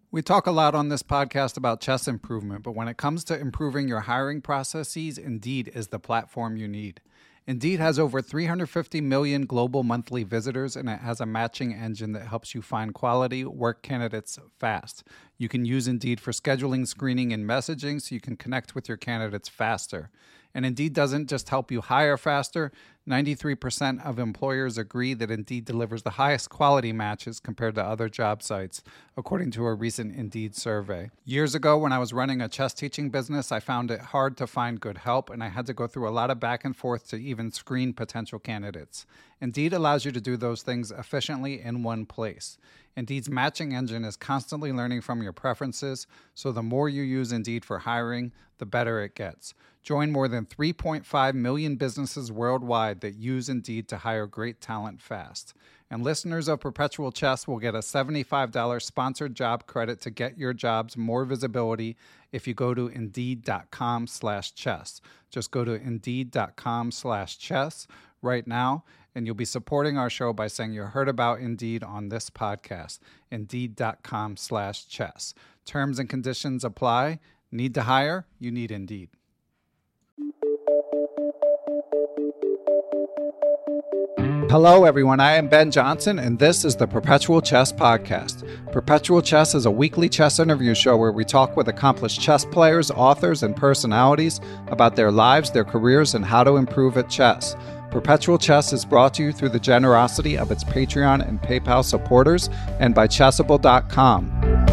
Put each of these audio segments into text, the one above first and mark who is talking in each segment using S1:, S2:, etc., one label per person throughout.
S1: We talk a lot on this podcast about chess improvement, but when it comes to improving your hiring processes, Indeed is the platform you need. Indeed has over 350 million global monthly visitors, and it has a matching engine that helps you find quality work candidates fast. You can use Indeed for scheduling, screening, and messaging so you can connect with your candidates faster. And Indeed doesn't just help you hire faster. 93% of employers agree that Indeed delivers the highest quality matches compared to other job sites, according to a recent Indeed survey. Years ago, when I was running a chess teaching business, I found it hard to find good help, and I had to go through a lot of back and forth to even screen potential candidates. Indeed allows you to do those things efficiently in one place. Indeed's matching engine is constantly learning from your preferences, so the more you use Indeed for hiring, the better it gets. Join more than 3.5 million businesses worldwide that use Indeed to hire great talent fast. And listeners of Perpetual Chess will get a $75 sponsored job credit to get your jobs more visibility if you go to Indeed.com/chess. Just go to Indeed.com/chess right now, and you'll be supporting our show by saying you heard about Indeed on this podcast. Indeed.com/chess. Terms and conditions apply. Need to hire? You need Indeed. Hello, everyone. I am Ben Johnson, and this is the Perpetual Chess Podcast. Perpetual Chess is a weekly chess interview show where we talk with accomplished chess players, authors, and personalities about their lives, their careers, and how to improve at chess. Perpetual Chess is brought to you through the generosity of its Patreon and PayPal supporters and by Chessable.com.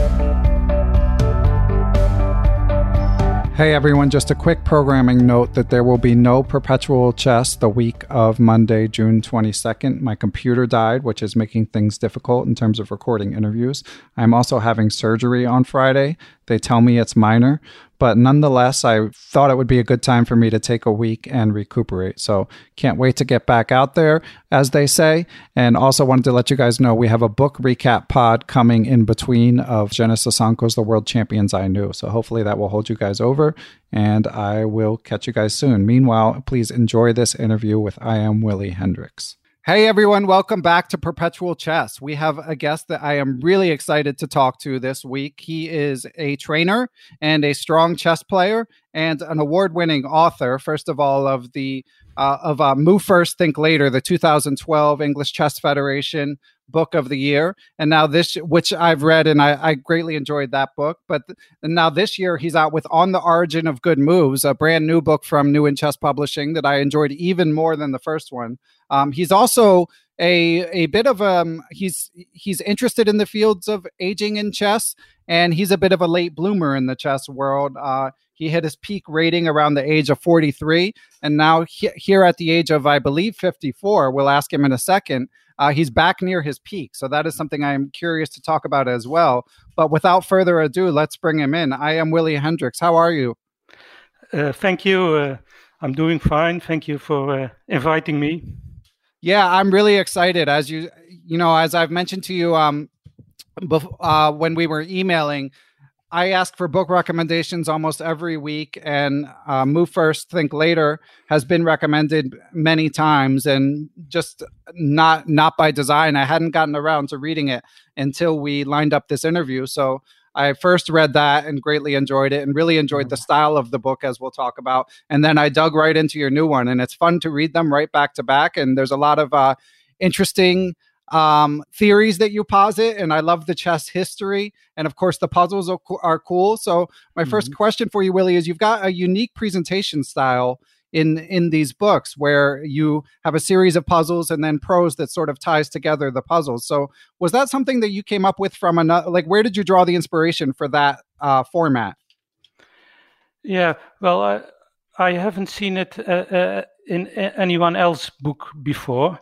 S1: Hey everyone, just a quick programming note that there will be no Perpetual Chess the week of Monday, June 22nd. My computer died, which is making things difficult in terms of recording interviews. I'm also having surgery on Friday. They tell me it's minor, but nonetheless, I thought it would be a good time for me to take a week and recuperate. So can't wait to get back out there, as they say. And also wanted to let you guys know we have a book recap pod coming in between of Jenna Sosonko's The World Champions I Knew. So hopefully that will hold you guys over, and I will catch you guys soon. Meanwhile, please enjoy this interview with I Am Willie Hendricks. Hey everyone, welcome back to Perpetual Chess. We have a guest that I am really excited to talk to this week. He is a trainer and a strong chess player and an award-winning author, first of all, of Move First, Think Later, the 2012 English Chess Federation Book of the Year. And now this, which I've read, and I greatly enjoyed that book. But now this year, he's out with On the Origin of Good Moves, a brand new book from New in Chess Publishing that I enjoyed even more than the first one. He's also a bit of he's interested in the fields of aging in chess, and he's a bit of a late bloomer in the chess world. He hit his peak rating around the age of 43, and now here at the age of, I believe, 54, we'll ask him in a second, he's back near his peak. So that is something I'm curious to talk about as well. But without further ado, let's bring him in. I am Willie Hendricks. How are you?
S2: Thank you. I'm doing fine. Thank you for inviting me.
S1: Yeah, I'm really excited. As as I've mentioned to you when we were emailing, I ask for book recommendations almost every week, and Move First, Think Later has been recommended many times, and just not by design. I hadn't gotten around to reading it until we lined up this interview. So I first read that and greatly enjoyed it, and really enjoyed the style of the book, as we'll talk about. And then I dug right into your new one, and it's fun to read them right back to back. And there's a lot of interesting theories that you posit, and I love the chess history, and of course the puzzles are cool. So my first question for you, Willie, is you've got a unique presentation style in these books where you have a series of puzzles and then prose that sort of ties together the puzzles. So was that something that you came up with from another, like, where did you draw the inspiration for that format?
S2: Yeah, well, I haven't seen it in anyone else's book before.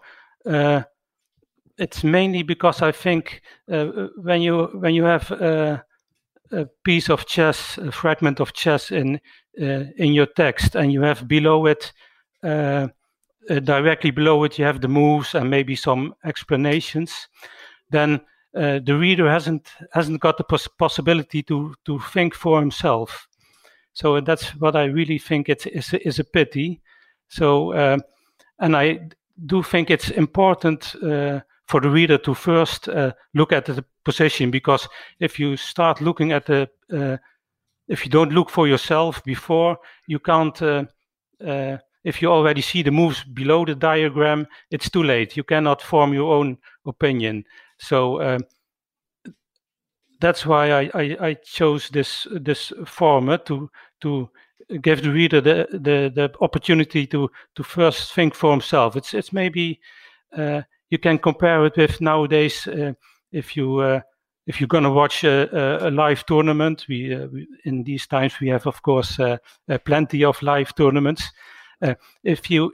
S2: It's mainly because I think when you have a piece of chess, a fragment of chess in your text, and you have below it, directly below it, you have the moves and maybe some explanations, then the reader hasn't got the possibility to think for himself. So that's what I really think is a pity. So and I do think it's important for the reader to first look at the position, because if you start looking at if you don't look for yourself before, you can't. If you already see the moves below the diagram, it's too late. You cannot form your own opinion. So that's why I chose this format to give the reader the opportunity to first think for himself. It's maybe you can compare it with nowadays if you're going to watch a live tournament. We in these times we have, of course, plenty of live tournaments. If you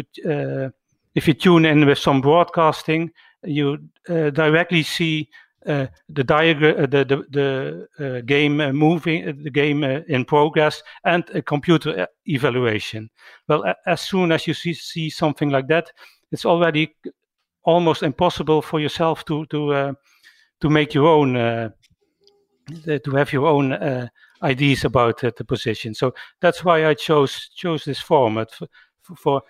S2: tune in with some broadcasting, you directly see the diagram, the game moving, the game in progress, and a computer evaluation. Well, as soon as you see something like that, it's already almost impossible for yourself to make your own, to have your own ideas about the position. So that's why I chose this format for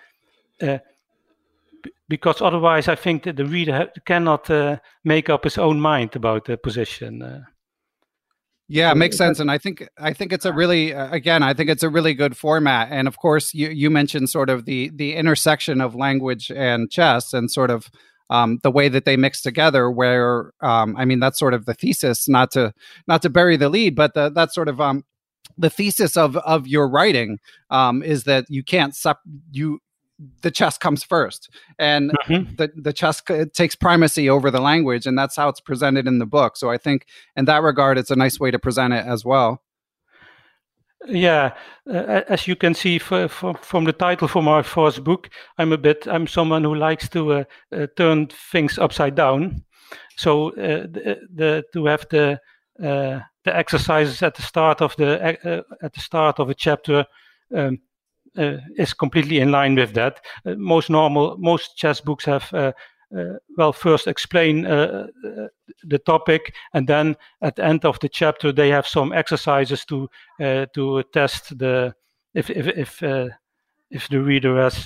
S2: because otherwise I think that the reader cannot make up his own mind about the position.
S1: Yeah, it makes sense. And I think it's a really, again, I think it's a really good format. And of course, you mentioned sort of the intersection of language and chess, and sort of the way that they mix together, where I mean, that's sort of the thesis, not to bury the lead, but that's sort of the thesis of your writing is that you can't the chess comes first, and the chess takes primacy over the language, and that's how it's presented in the book. So I think in that regard, it's a nice way to present it as well.
S2: Yeah, as you can see from the title for my first book, I'm someone who likes to turn things upside down. So to have the exercises at the start of a chapter is completely in line with that. Most chess books have first explain the topic, and then at the end of the chapter they have some exercises to test if the reader has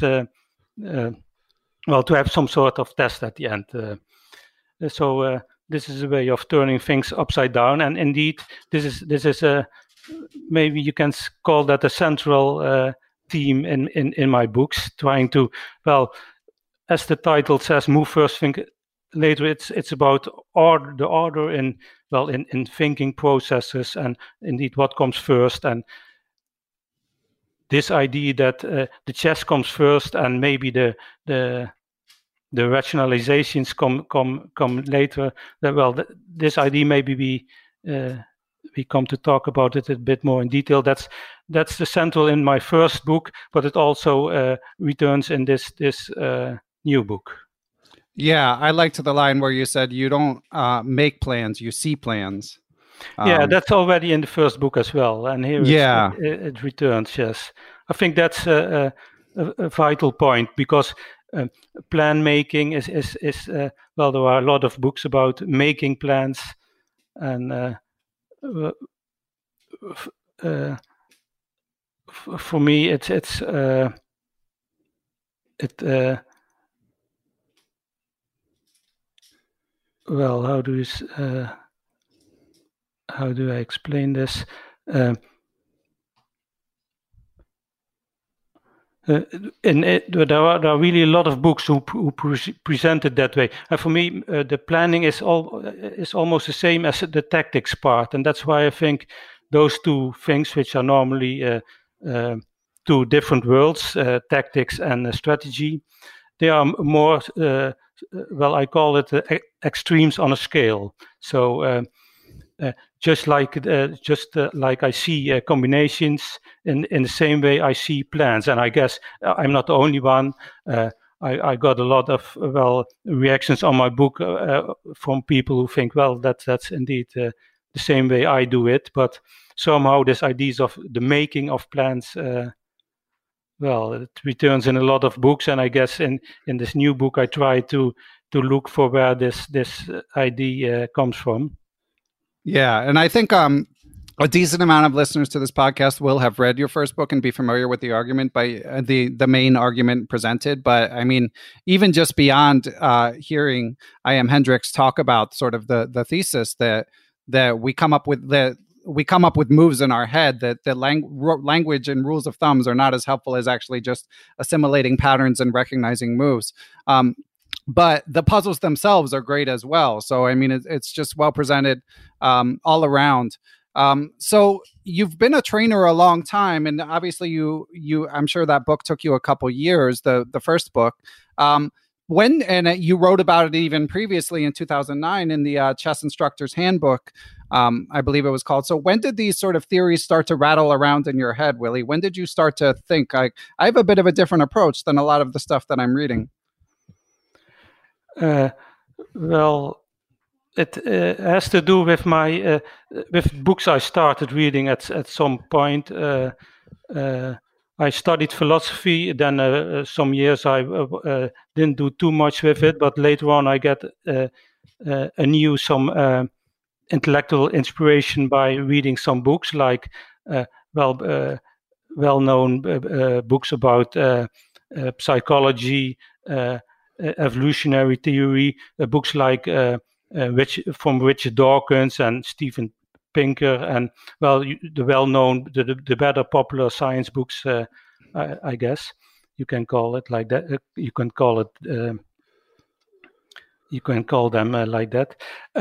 S2: to have some sort of test at the end. So this is a way of turning things upside down, and indeed this is a maybe you can call that a central theme in my books, trying to, well, as the title says, move first, think later. It's about the order in thinking processes, and indeed what comes first, and this idea that the chess comes first, and maybe the rationalizations come later. This idea maybe we come to talk about it a bit more in detail. That's the central in my first book, but it also returns in this new book.
S1: Yeah, I liked the line where you said you don't make plans, you see plans.
S2: Yeah, that's already in the first book as well, and here it returns. Yes, I think that's a vital point, because plan making is there are a lot of books about making plans, and for me how do I explain this? There are really a lot of books who present it that way, and for me the planning is almost the same as the tactics part, and that's why I think those two things, which are normally two different worlds, tactics and strategy, they are more I call it extremes on a scale. So just like I see combinations, in the same way I see plans, and I guess I'm not the only one. I got a lot of reactions on my book from people who think, that's indeed the same way I do it, but somehow this ideas of the making of plans, it returns in a lot of books, and I guess in this new book I try to look for where this idea comes from.
S1: Yeah, and I think a decent amount of listeners to this podcast will have read your first book and be familiar with the argument by the main argument presented. But I mean, even just beyond hearing I.M. Hendricks talk about sort of the thesis that we come up with moves in our head, that language and rules of thumbs are not as helpful as actually just assimilating patterns and recognizing moves. But the puzzles themselves are great as well. So, I mean, it's just well presented all around. So you've been a trainer a long time, and obviously you I'm sure that book took you a couple years, the first book. You wrote about it even previously in 2009 in the Chess Instructor's Handbook, I believe it was called. So when did these sort of theories start to rattle around in your head, Willie? When did you start to think, I have a bit of a different approach than a lot of the stuff that I'm reading?
S2: Well, it has to do with my with books I started reading at some point. I studied philosophy. Then some years I didn't do too much with it, but later on I get anew some intellectual inspiration by reading some books, like well-known books about psychology, evolutionary theory, books like from Richard Dawkins and Steven Pinker, and the well-known, the better popular science books, I guess you can call it like that. You can call it. You can call them like that.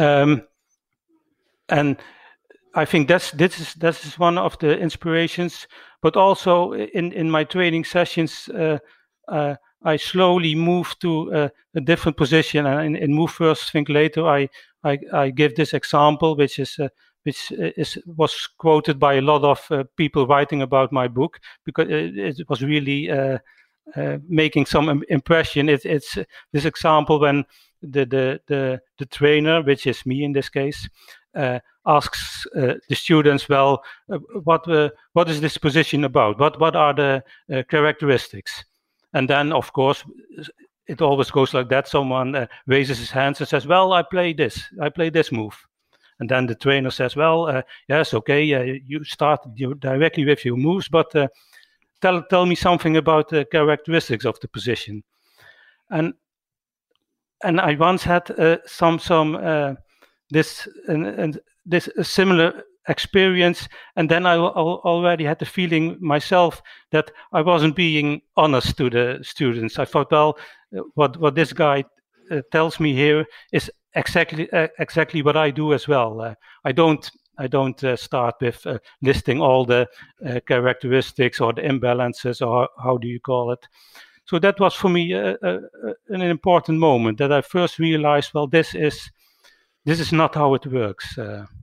S2: And I think this is one of the inspirations. But also in my training sessions, I slowly moved to a different position, and in Move First, Think Later, I give this example, which was quoted by a lot of people writing about my book, because it was really making some impression. It's this example when the trainer, which is me in this case, asks the students, what is this position about? What are the characteristics? And then, of course, it always goes like that. Someone raises his hands and says, well, I play this move. And then the trainer says, well, yes, okay, you start directly with your moves, but tell me something about the characteristics of the position. And I once had this similar experience, and then I already had the feeling myself that I wasn't being honest to the students. I thought, well, what this guy tells me here is exactly what I do as well. I don't start with listing all the characteristics or the imbalances, or how do you call it. So that was for me an important moment, that I first realized, well, this is not how it works.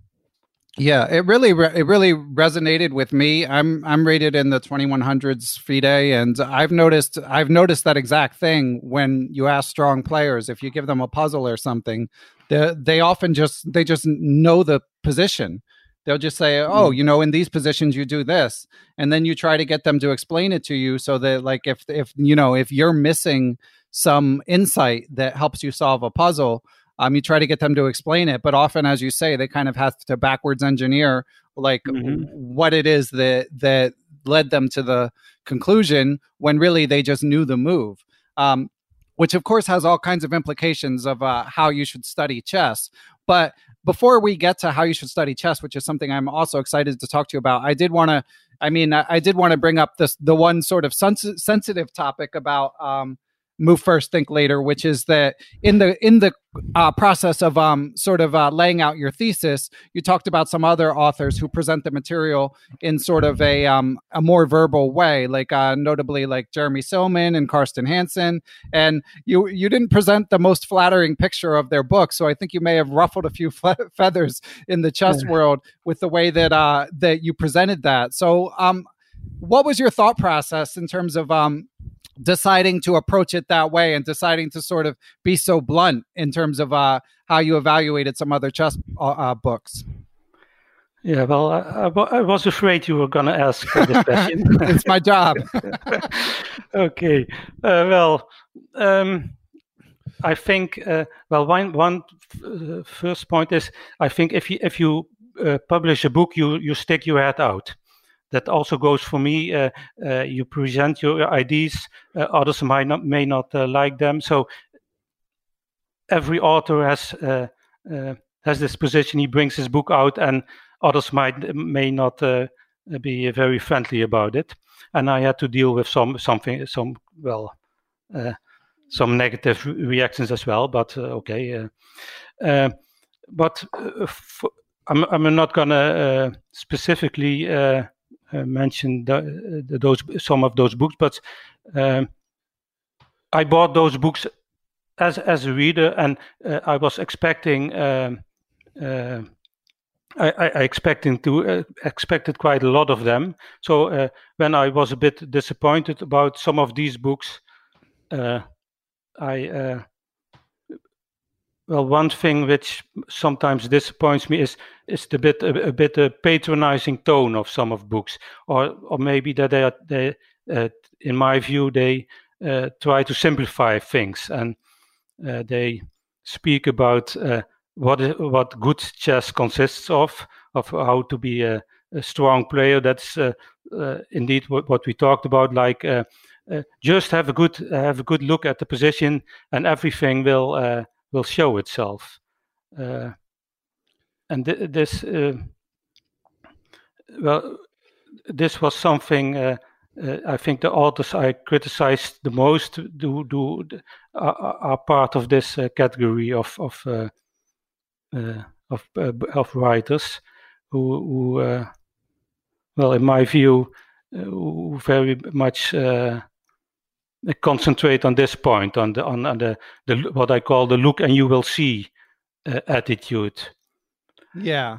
S1: Yeah, it really resonated with me. I'm rated in the 2100s FIDE, and I've noticed that exact thing when you ask strong players, if you give them a puzzle or something, they often just know the position. They'll just say, oh, in these positions you do this, and then you try to get them to explain it to you, so that, like, if you're missing some insight that helps you solve a puzzle, you try to get them to explain it, but often, as you say, they kind of have to backwards engineer what it is that led them to the conclusion, when really they just knew the move, which of course has all kinds of implications of how you should study chess. But before we get to how you should study chess, which is something I'm also excited to talk to you about, I did want to bring up the one sort of sensitive topic about Move First, Think Later, which is that in the process of laying out your thesis, you talked about some other authors who present the material in sort of a more verbal way, like notably like Jeremy Silman and Karsten Hansen, and you didn't present the most flattering picture of their book, so I think you may have ruffled a few feathers in the chess world with the way that you presented that. So what was your thought process in terms of deciding to approach it that way, and deciding to sort of be so blunt in terms of how you evaluated some other chess books?
S2: Yeah, well, I was afraid you were going to ask this question.
S1: It's my job.
S2: Okay. I think one first point is, I think if you publish a book, you stick your head out. That also goes for me. You present your ideas. Others may not like them. So every author has this position. He brings his book out, and others may not be very friendly about it. And I had to deal with some negative reactions as well. But okay. But I'm not gonna specifically mention some of those books, but I bought those books as a reader, and I was expecting. I expected quite a lot of them. So when I was a bit disappointed about some of these books, one thing which sometimes disappoints me is a bit patronizing tone of some of books, or maybe that they in my view they try to simplify things, and they speak about what good chess consists of how to be a strong player. That's indeed what we talked about. Like just have a good look at the position, and everything will show itself. And this was something I think the authors I criticized the most are part of this category of writers who in my view, who very much concentrate on this point, on the what I call the look and you will see attitude.
S1: Yeah.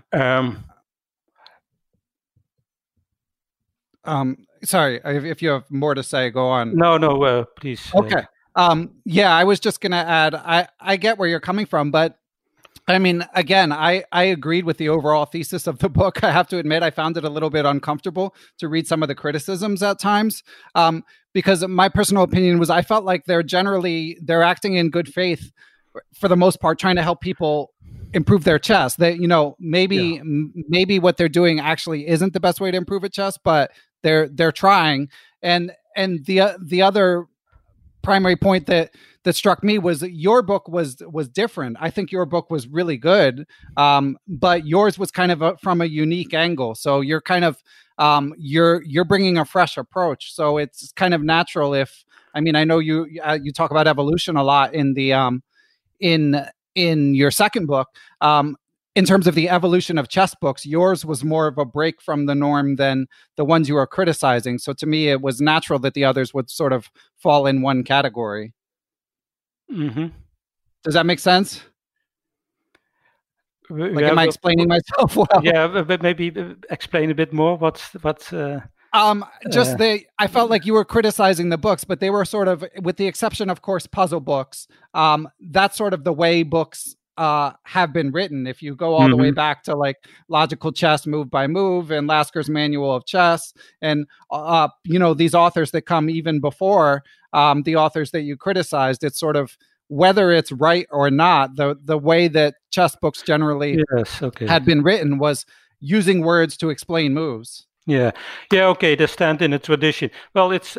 S1: Sorry, if you have more to say, go on.
S2: No, please.
S1: Okay. Yeah, I was just going to add, I get where you're coming from, but I mean, again, I agreed with the overall thesis of the book. I have to admit, I found it a little bit uncomfortable to read some of the criticisms at times, because my personal opinion was I felt like they're acting in good faith for the most part, trying to help people improve their chess. They, maybe what they're doing actually isn't the best way to improve at chess, but they're trying. And the other primary point that struck me was that your book was different. I think your book was really good, but yours was kind of from a unique angle. So you're kind of you're bringing a fresh approach. So it's kind of natural. I know you talk about evolution a lot in the in your second book. In terms of the evolution of chess books, yours was more of a break from the norm than the ones you were criticizing. So to me, it was natural that the others would sort of fall in one category.
S2: Mm-hmm.
S1: Does that make sense? Am I explaining myself well?
S2: Yeah, but maybe explain a bit more.
S1: I felt like you were criticizing the books, but they were sort of, with the exception, of course, puzzle books. That's sort of the way books have been written. If you go all the way back to like Logical Chess Move by Move and Lasker's Manual of Chess, and these authors that come even before the authors that you criticized, it's sort of, whether it's right or not, the way that chess books generally had been written was using words to explain moves.
S2: Yeah. Okay. They stand in a tradition. Well, it's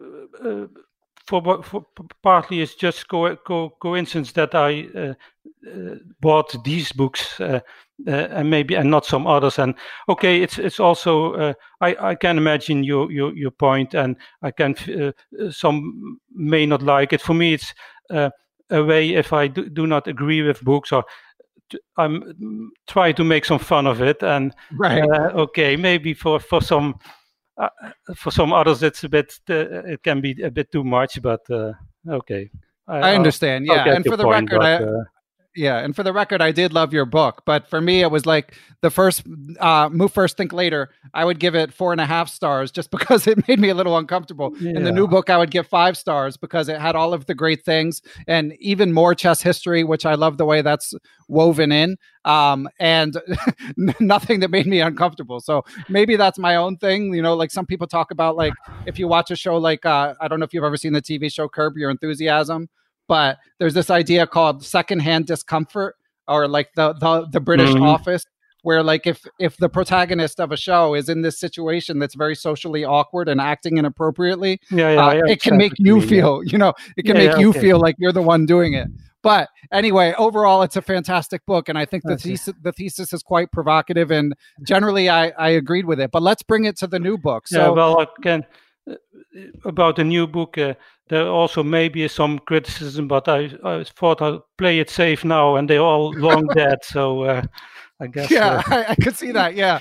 S2: for partly it's just coincidence that I bought these books and not some others. And okay, it's also I can imagine your point, and I can some may not like it. For me, it's a way, if I do not agree with books, or I'm trying to make some fun of it, and okay, maybe for some others it's a bit it can be a bit too much, but okay.
S1: I understand. Yeah, and for the record, and for the record, I did love your book, but for me, it was like the first Move First, Think Later. I would give it 4.5 stars just because it made me a little uncomfortable. Yeah. In the new book, I would give 5 stars because it had all of the great things and even more chess history, which I love the way that's woven in, and nothing that made me uncomfortable. So maybe that's my own thing. Like some people talk about, like if you watch a show like I don't know if you've ever seen the TV show Curb Your Enthusiasm. But there's this idea called secondhand discomfort, or like the British Office, where like if the protagonist of a show is in this situation that's very socially awkward and acting inappropriately, it can make you feel, it can make you feel like you're the one doing it. But anyway, overall, it's a fantastic book, and I think the thesis is quite provocative, and generally, I agreed with it. But let's bring it to the new book.
S2: Again, about the new book, there also maybe is some criticism, but I thought I'll play it safe now, and they're all long dead, so I guess.
S1: Yeah, I could see that. Yeah,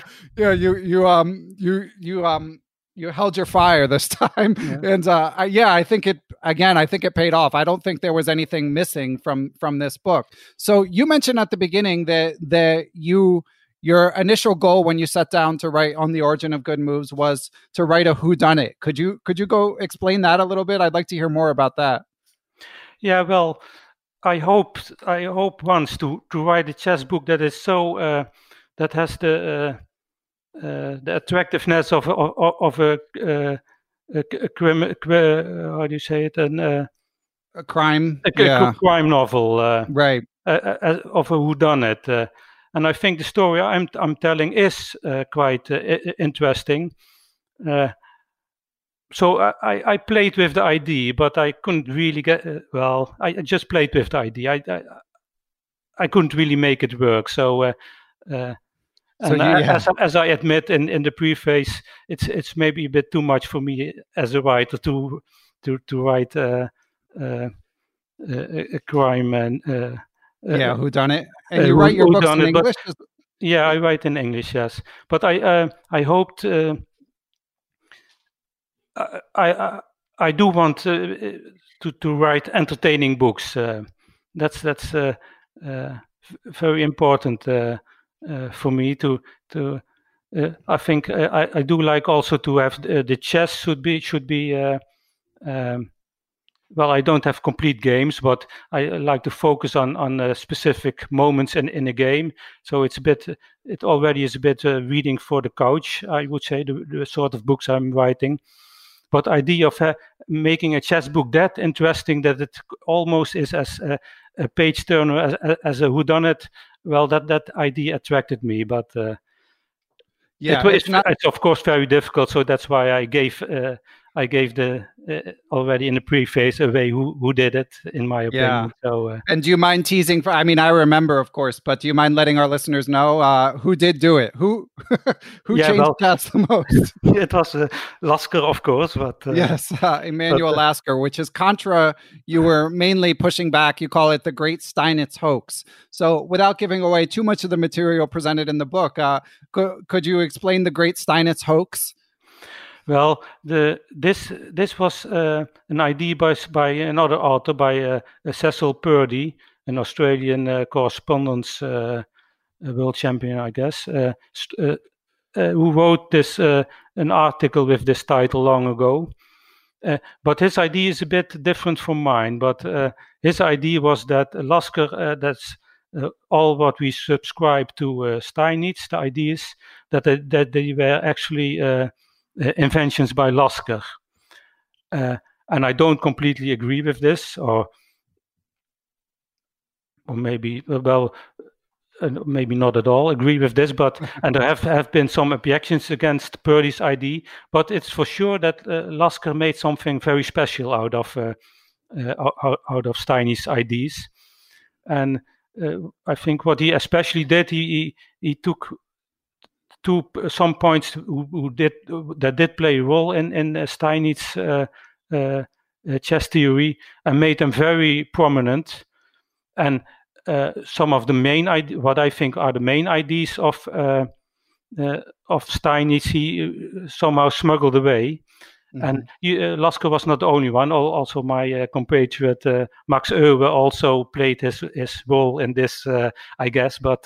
S1: you held your fire this time, and I think it paid off. I don't think there was anything missing from this book. So you mentioned at the beginning that your initial goal when you sat down to write On the Origin of Good Moves was to write a whodunit. Could you go explain that a little bit? I'd like to hear more about that.
S2: Yeah, well, I hope once to write a chess book that is so that has the attractiveness of a how do you say it?
S1: A crime,
S2: crime novel,
S1: right?
S2: Of a whodunit, and I think the story I'm telling is quite interesting. So I played with the idea, but I couldn't really get. I just played with the idea. I couldn't really make it work. So. As I admit in the preface, it's maybe a bit too much for me as a writer to write a crime and
S1: whodunit. And you write your books in English?
S2: Yeah, I write in English. Yes, but I hoped I do want to write entertaining books. That's very important. For me to I think I do like also to have the chess should be I don't have complete games, but I like to focus on specific moments in a game. So it already is a bit reading for the couch, I would say, the sort of books I'm writing. But idea of making a chess book that interesting that it almost is as a page turner as a whodunit. Well, that idea attracted me, but it's of course very difficult. So that's why I gave the already in the preface away who did it, in my opinion. So,
S1: and do you mind teasing? I remember, of course, but do you mind letting our listeners know who did do it? Who changed chess the most?
S2: It was Lasker, of course, but
S1: yes, Emanuel Lasker, which is contra. You were mainly pushing back. You call it the Great Steinitz hoax. So, without giving away too much of the material presented in the book, could you explain the Great Steinitz hoax?
S2: Well, this was an idea by another author, by Cecil Purdy, an Australian correspondence world champion, I guess, who wrote this an article with this title long ago. But his idea is a bit different from mine. But his idea was that Lasker, that's all what we subscribe to Steinitz, the ideas that they were actually inventions by Lasker, and I don't completely agree with this, or maybe maybe not at all agree with this. But and there have been some objections against Purdy's idea, but it's for sure that Lasker made something very special out of Steinitz ideas, and I think what he especially did, he took some points that did play a role in Steinitz chess theory and made them very prominent. And some of the what I think are the main ideas of Steinitz, he somehow smuggled away. Mm-hmm. And Lasker was not the only one. Also, my compatriot Max Euwe also played his role in this, I guess. But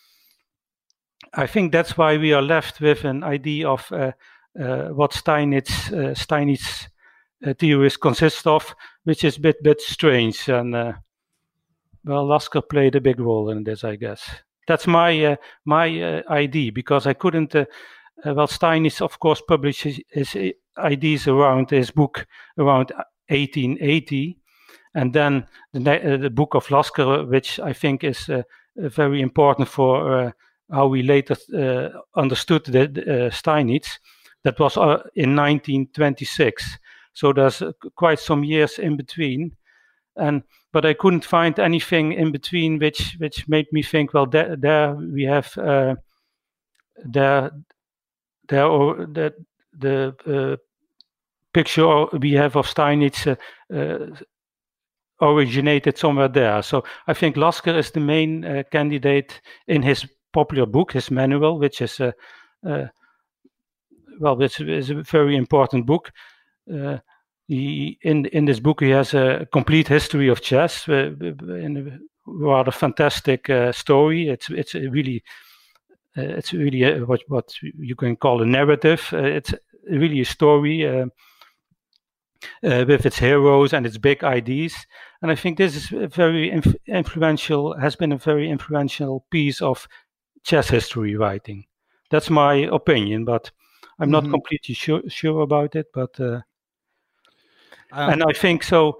S2: I think that's why we are left with an idea of what Steinitz theories consist of, which is a bit strange. And Lasker played a big role in this, I guess. That's my idea, because I couldn't. Steinitz, of course, published his ideas around his book around 1880, and then the book of Lasker, which I think is very important for how we later understood Steinitz. That was in 1926. So there's quite some years in between, but I couldn't find anything in between which made me think, well, there we have the picture we have of Steinitz originated somewhere there. So I think Lasker is the main candidate in his popular book, his manual, which is which is a very important book. In this book he has a complete history of chess in a rather fantastic story. It's really what you can call a narrative. It's really a story with its heroes and its big ideas. And I think this is a very influential, has been a very influential piece of chess history writing. That's my opinion, but I'm not completely sure about it. But and I think so.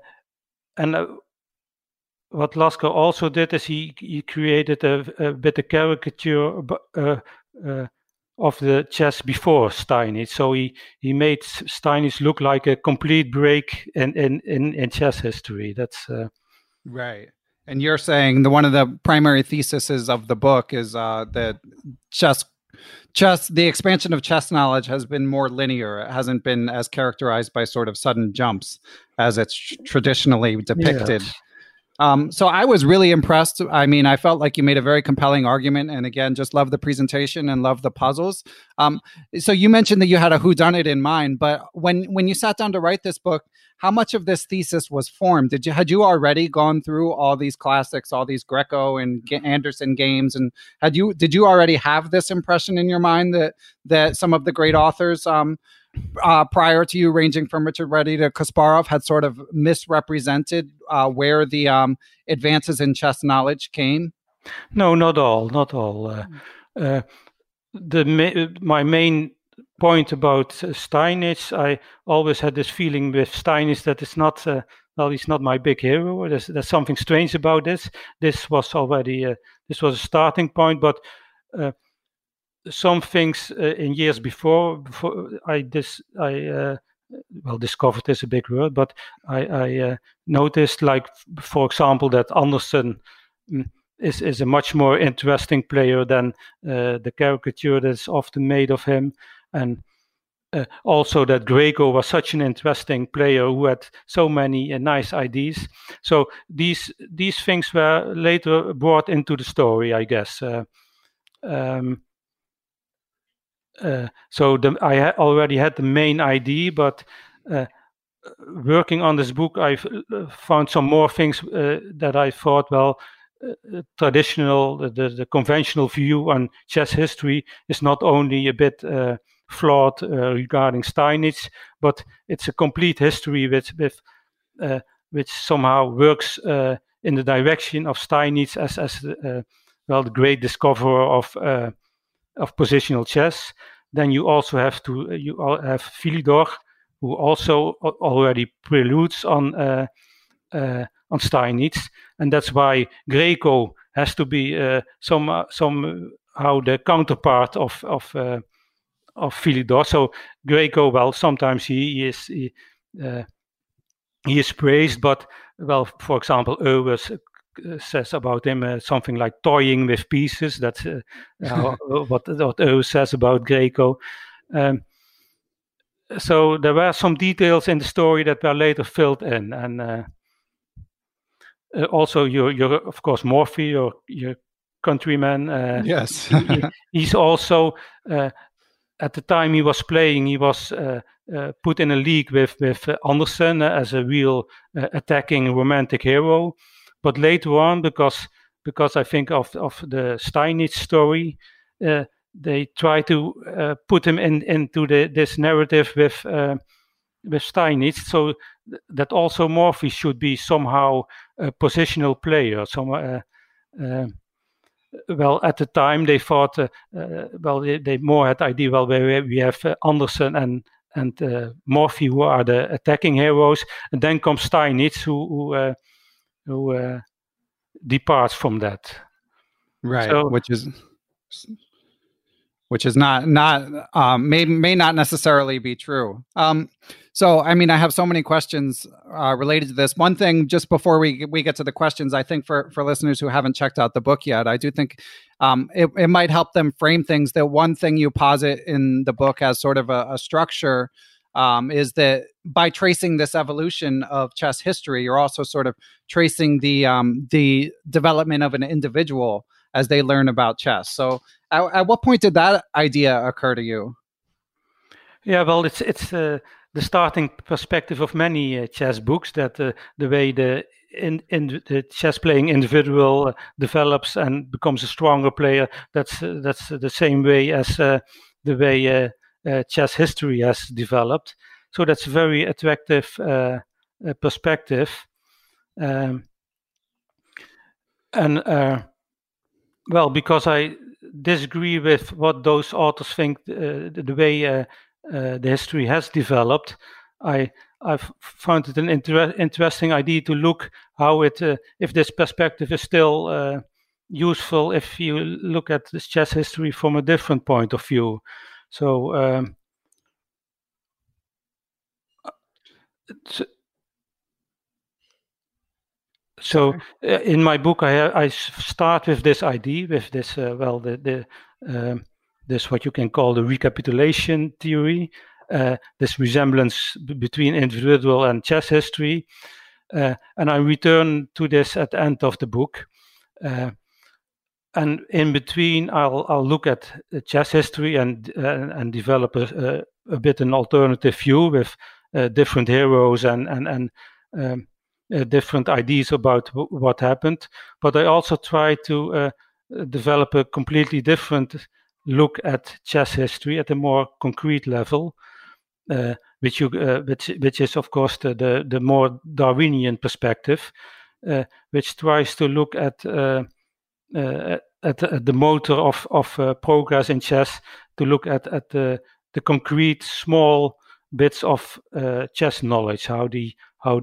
S2: What Lasker also did is he created a bit of caricature of the chess before Steinitz. So he made Steinitz look like a complete break in chess history. That's
S1: right. And you're saying one of the primary theses of the book is that chess, the expansion of chess knowledge has been more linear. It hasn't been as characterized by sort of sudden jumps as it's traditionally depicted. Yes. So I was really impressed. I mean, I felt like you made a very compelling argument, and again, just love the presentation and love the puzzles. So you mentioned that you had a whodunit in mind, but when you sat down to write this book, how much of this thesis was formed? Had you already gone through all these classics, all these Greco and Anderson games, and did you already have this impression in your mind that some of the great authors prior to you, ranging from Richard Reti to Kasparov, had sort of misrepresented where the advances in chess knowledge came?
S2: No, not all. My main point about Steinitz, I always had this feeling with Steinitz that it's not, he's not my big hero. There's something strange about this. This was already, this was a starting point, but some things in years before I discovered is a big word, but I noticed, like, for example, that Anderson is a much more interesting player than the caricature that's often made of him, and also that Greco was such an interesting player who had so many nice ideas. So these things were later brought into the story, I guess. So I already had the main idea, but working on this book, I found some more things that I thought, well, traditional, the conventional view on chess history is not only a bit flawed regarding Steinitz, but it's a complete history which somehow works in the direction of Steinitz as the great discoverer of positional chess. Then you also have Philidor, who also already preludes on Steinitz, and that's why Greco has to be somehow the counterpart of Philidor. So Greco, well, sometimes he is praised, but, well, for example, Euwers says about him something like toying with pieces. That's what Euwers says about Greco. So there were some details in the story that were later filled in, and also your of course Morphy, your countryman.
S1: Yes,
S2: he's also at the time he was playing, he was put in a league with Andersen as a real attacking romantic hero. But later on, because I think of the Steinitz story, they try to put him into this narrative with Steinitz, so that also Morphy should be somehow a positional player. Well, at the time they thought, they more had the idea, well, we have Andersen and Morphy, who are the attacking heroes, and then comes Steinitz, who departs from that.
S1: Right, so, which is which is may not necessarily be true. So, I mean, I have so many questions related to this. One thing, just before we get to the questions, I think for listeners who haven't checked out the book yet, I do think it might help them frame things. That one thing you posit in the book as sort of a structure is that by tracing this evolution of chess history, you're also sort of tracing the development of an individual as they learn about chess. So at what point did that idea occur to you?
S2: Yeah, well, it's the starting perspective of many chess books, that the way the chess playing individual develops and becomes a stronger player, that's the same way as the way chess history has developed. So that's a very attractive perspective. Well, because I disagree with what those authors think the way the history has developed, I've found it an interesting idea to look how it if this perspective is still useful if you look at this chess history from a different point of view. So in my book, I start with this idea, with this this what you can call the recapitulation theory, this resemblance between individual and chess history, and I return to this at the end of the book. And in between, I'll look at chess history and develop a bit an alternative view with different heroes and different ideas about what happened. But I also try to develop a completely different look at chess history at a more concrete level, which is of course the more Darwinian perspective, which tries to look at the motor of progress in chess, to look at the concrete small bits of chess knowledge, how they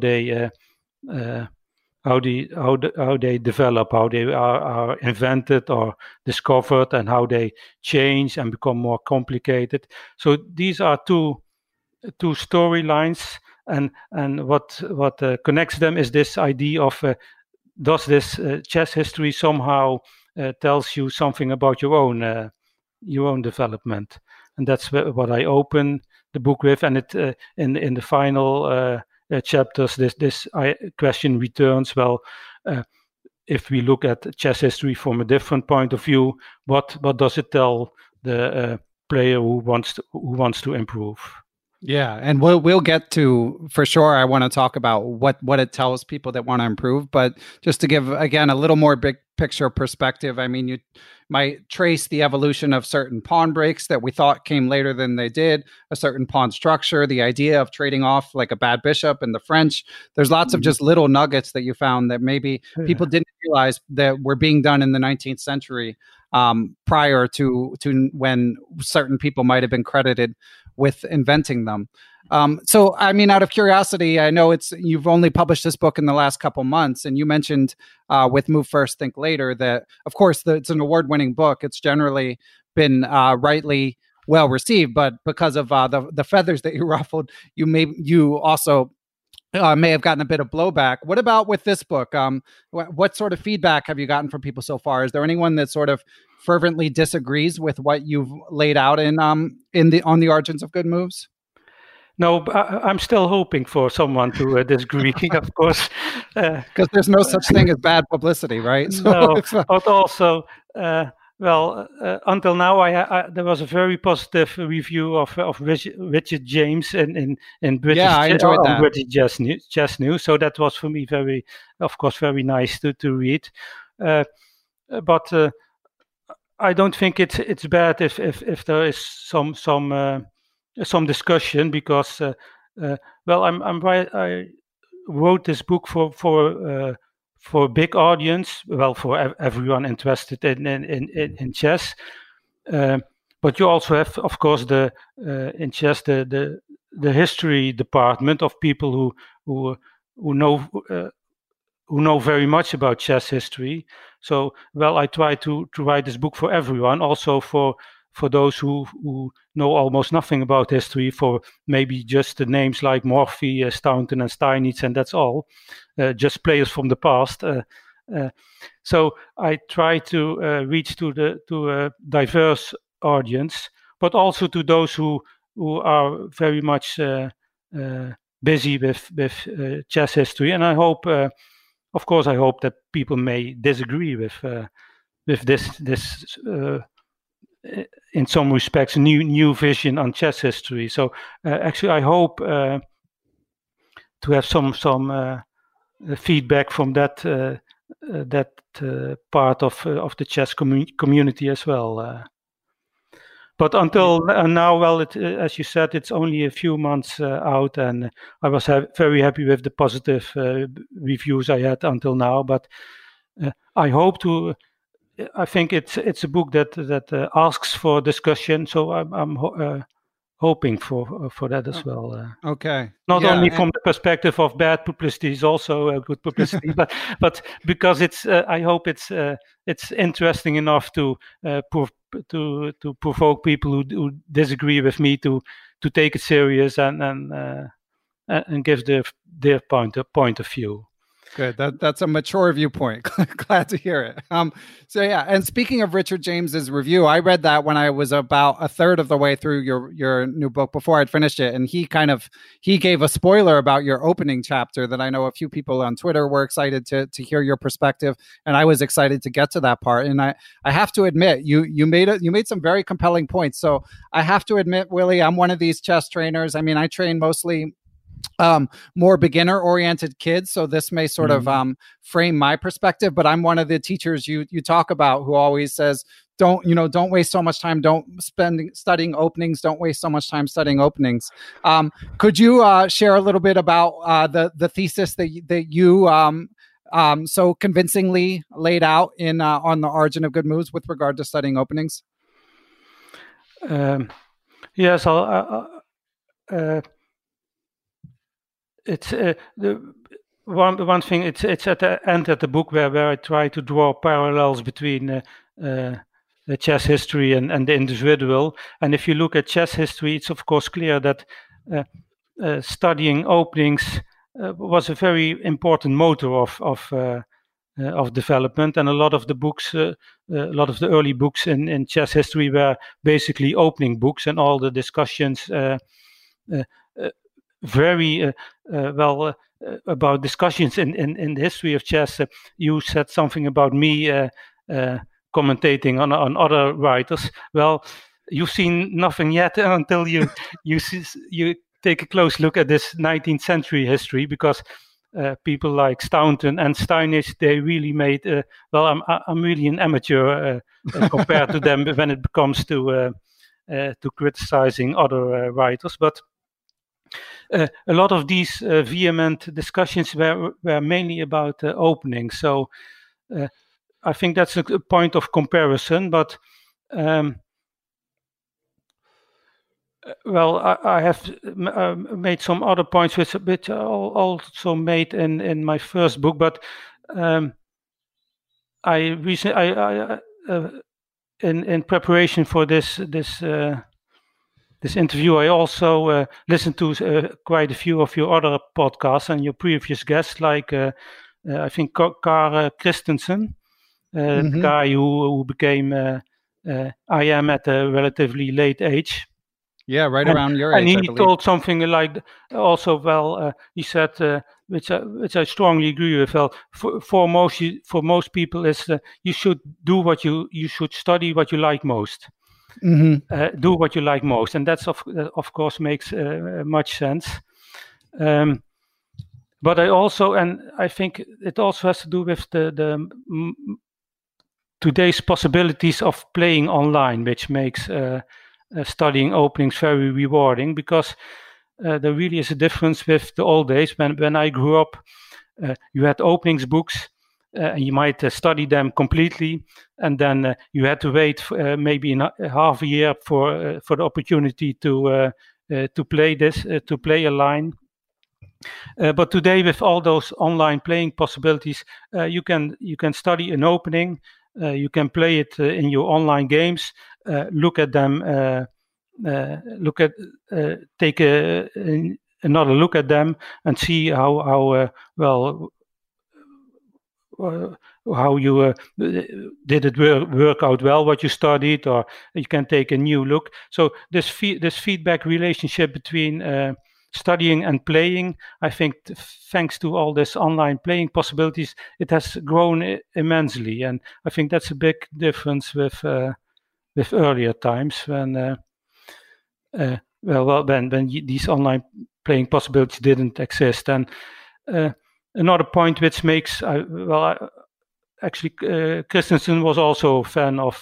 S2: develop, how they are invented or discovered, and how they change and become more complicated. So these are two storylines, and what connects them is this idea of does this chess history somehow tells you something about your own development, and that's what I open the book with. And it in the final chapters, this question returns. Well, if we look at chess history from a different point of view, what does it tell the player who wants to improve?
S1: Yeah, and we'll get to, for sure, I want to talk about what it tells people that want to improve. But just to give, again, a little more big picture perspective, I mean, you might trace the evolution of certain pawn breaks that we thought came later than they did, a certain pawn structure, the idea of trading off like a bad bishop in the French. There's lots of just little nuggets that you found that maybe people didn't realize that were being done in the 19th century prior to when certain people might have been credited with inventing them. So, I mean, out of curiosity, I know you've only published this book in the last couple months, and you mentioned with Move First, Think Later that, of course, it's an award-winning book. It's generally been rightly well received, but because of the feathers that you ruffled, you also may have gotten a bit of blowback. What about with this book? What sort of feedback have you gotten from people so far? Is there anyone that sort of fervently disagrees with what you've laid out on the Origins of Good Moves?
S2: No, I'm still hoping for someone to disagree, of course.
S1: Because there's no such thing as bad publicity, right?
S2: So, no, but also, until now, there was a very positive review of Richard James in British,
S1: I enjoyed that.
S2: British Chess News. So that was for me very nice to read. But I don't think it's bad if there is some discussion, because I wrote this book for a big audience, for everyone interested in chess, but you also have, of course, in chess the history department of people who know who know very much about chess history. So, well, I try to write this book for everyone, also for those who know almost nothing about history, for maybe just the names like Morphy, Staunton, and Steinitz, and that's all, just players from the past. So I try to reach to a diverse audience, but also to those who are very much busy with chess history. And I hope, of course, I hope that people may disagree with this. In some respects, new vision on chess history. So actually, I hope to have some feedback from that part of the chess community as well. But until now, well, as you said, it's only a few months out, and I was very happy with the positive reviews I had until now. But I hope to. I think it's a book that asks for discussion, so I'm hoping for that as well.
S1: Okay.
S2: Not only from the perspective of bad publicity, is also good publicity, but because it's I hope it's interesting enough to provoke people who disagree with me to take it serious and give their point of view.
S1: Good. That's a mature viewpoint. Glad to hear it. So yeah, and speaking of Richard James's review, I read that when I was about a third of the way through your new book before I'd finished it, and he gave a spoiler about your opening chapter that I know a few people on Twitter were excited to hear your perspective, and I was excited to get to that part. And I have to admit, you made some very compelling points. So I have to admit, Willie, I'm one of these chess trainers. I mean, I train mostly more beginner oriented kids, so this may sort of frame my perspective, but I'm one of the teachers you talk about who always says, don't waste so much time, don't spend studying openings, don't waste so much time studying openings. Could you share a little bit about the thesis that you so convincingly laid out in on the Origin of Good Moves with regard to studying openings?
S2: Yes, it's the one thing. It's at the end of the book where I try to draw parallels between the chess history and the individual. And if you look at chess history, it's of course clear that studying openings was a very important motor of development. And a lot of the books, a lot of the early books in chess history were basically opening books, and all the discussions. Very well about discussions in the history of chess. You said something about me commentating on other writers. Well, you've seen nothing yet until you take a close look at this 19th century history, because people like Staunton and Steinitz, they really made. Well, I'm really an amateur compared to them when it comes to criticizing other writers, but. A lot of these vehement discussions were mainly about openings. So I think that's a point of comparison. But well, I have made some other points which also made in my first book. But I recently, in preparation for this interview, I also listened to quite a few of your other podcasts and your previous guests, like I think Kare Christensen, the guy who became IM at a relatively late age.
S1: Yeah, around your age.
S2: And he told something like, also, well, he said, which I strongly agree with. Well, for most people, is you should do you should study what you like most. Do what you like most, and that's of course makes much sense. But I think it also has to do with the today's possibilities of playing online, which makes studying openings very rewarding, because there really is a difference with the old days. When I grew up, you had openings books. And you might study them completely, and then you had to wait maybe half a year for the opportunity to play a line. But today, with all those online playing possibilities, you can study an opening, you can play it in your online games, look at them, take another look at them, and see how how you did it work out well what you studied, or you can take a new look. So this feedback relationship between studying and playing, I think thanks to all this online playing possibilities, it has grown immensely. And I think that's a big difference with earlier times when when these online playing possibilities didn't exist. And another point which makes actually Christensen was also a fan of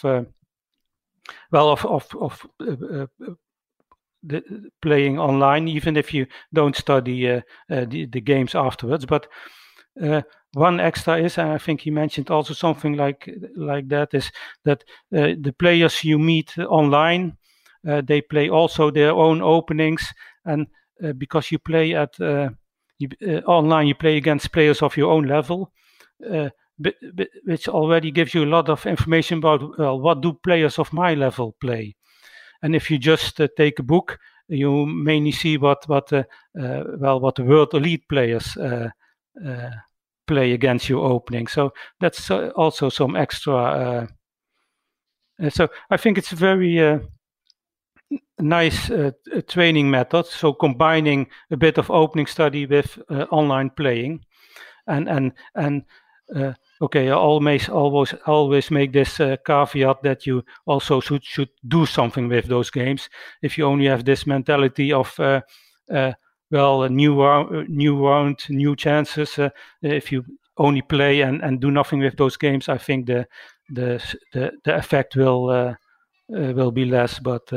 S2: the playing online, even if you don't study the games afterwards. But one extra is, and I think he mentioned also something like that, is that the players you meet online, they play also their own openings, and because you play at online, you play against players of your own level, which already gives you a lot of information about what do players of my level play. And if you just take a book, you mainly see what the world elite players play against your opening. So that's also some extra. So I think it's a very nice training method. So combining a bit of opening study with online playing, and okay, I always make this caveat that you also should do something with those games. If you only have this mentality of a new round, new chances, if you only play and do nothing with those games, I think the effect will be less. But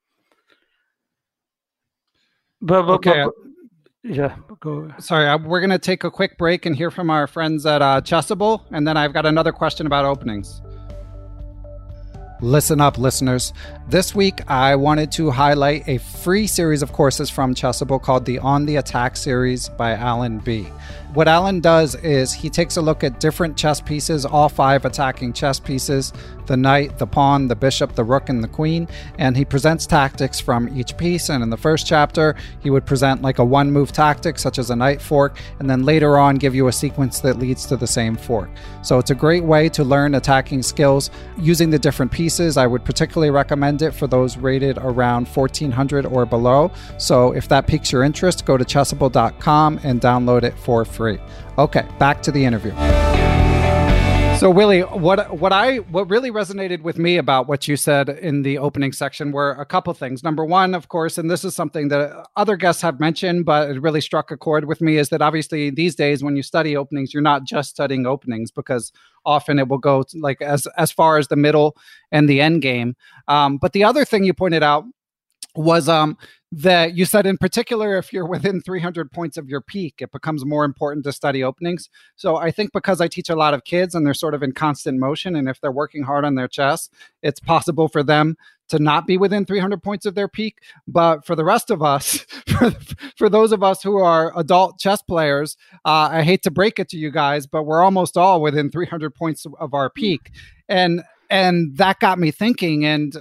S1: okay.
S2: Yeah, go.
S1: Sorry, we're going to take a quick break and hear from our friends at Chessable, and then I've got another question about openings. Listen up, listeners. This week, I wanted to highlight a free series of courses from Chessable called the On the Attack series by Alan B. What Alan does is he takes a look at different chess pieces, all 5 attacking chess pieces, the knight, the pawn, the bishop, the rook, and the queen, and he presents tactics from each piece. And in the first chapter, he would present like a one-move tactic, such as a knight fork, and then later on give you a sequence that leads to the same fork. So it's a great way to learn attacking skills using the different pieces. I would particularly recommend it for those rated around 1400 or below. So if that piques your interest, go to chessable.com and download it for free. Okay, back to the interview. So Willie, what really resonated with me about what you said in the opening section were a couple things. Number one, of course, and this is something that other guests have mentioned, but it really struck a chord with me, is that obviously these days when you study openings, you're not just studying openings, because often it will go to, like as far as the middle and the end game. But the other thing you pointed out was that you said in particular, if you're within 300 points of your peak, it becomes more important to study openings. So I think because I teach a lot of kids and they're sort of in constant motion, and if they're working hard on their chess, it's possible for them to not be within 300 points of their peak. But for the rest of us, for those of us who are adult chess players, I hate to break it to you guys, but we're almost all within 300 points of our peak. And that got me thinking, and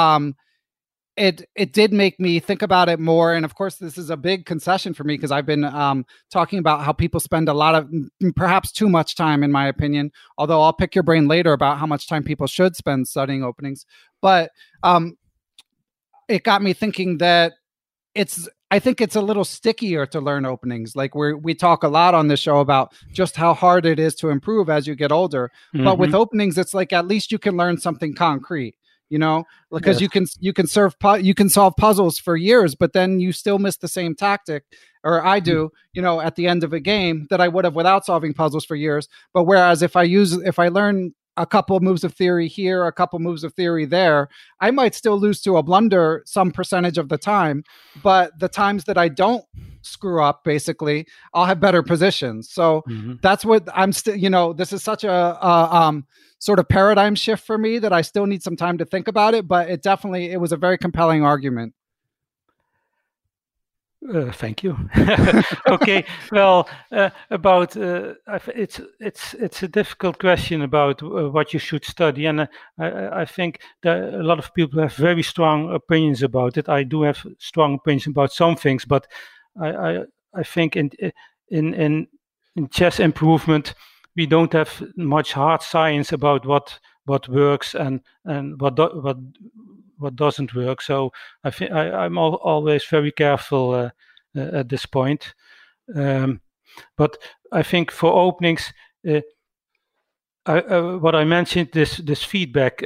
S1: it did make me think about it more. And of course, this is a big concession for me, because I've been talking about how people spend a lot of, perhaps too much time, in my opinion, although I'll pick your brain later about how much time people should spend studying openings. But it got me thinking that I think it's a little stickier to learn openings. Like we talk a lot on the show about just how hard it is to improve as you get older. Mm-hmm. But with openings, it's like, at least you can learn something concrete. You know, because yes, you can solve puzzles for years, but then you still miss the same tactic, or I do, you know, at the end of a game that I would have without solving puzzles for years. But whereas if I learn a couple of moves of theory here, a couple moves of theory there, I might still lose to a blunder some percentage of the time, but the times that I don't screw up, basically, I'll have better positions. So that's what I'm still, you know, this is such a sort of paradigm shift for me that I still need some time to think about it, but it was a very compelling argument.
S2: Thank you. Okay. Well, about it's a difficult question about what you should study, and I think that a lot of people have very strong opinions about it. I do have strong opinions about some things, but I I, I think in in chess improvement we don't have much hard science about what works and what doesn't work. So I think I'm always very careful at this point. Um, but I think for openings, uh, what I mentioned, this feedback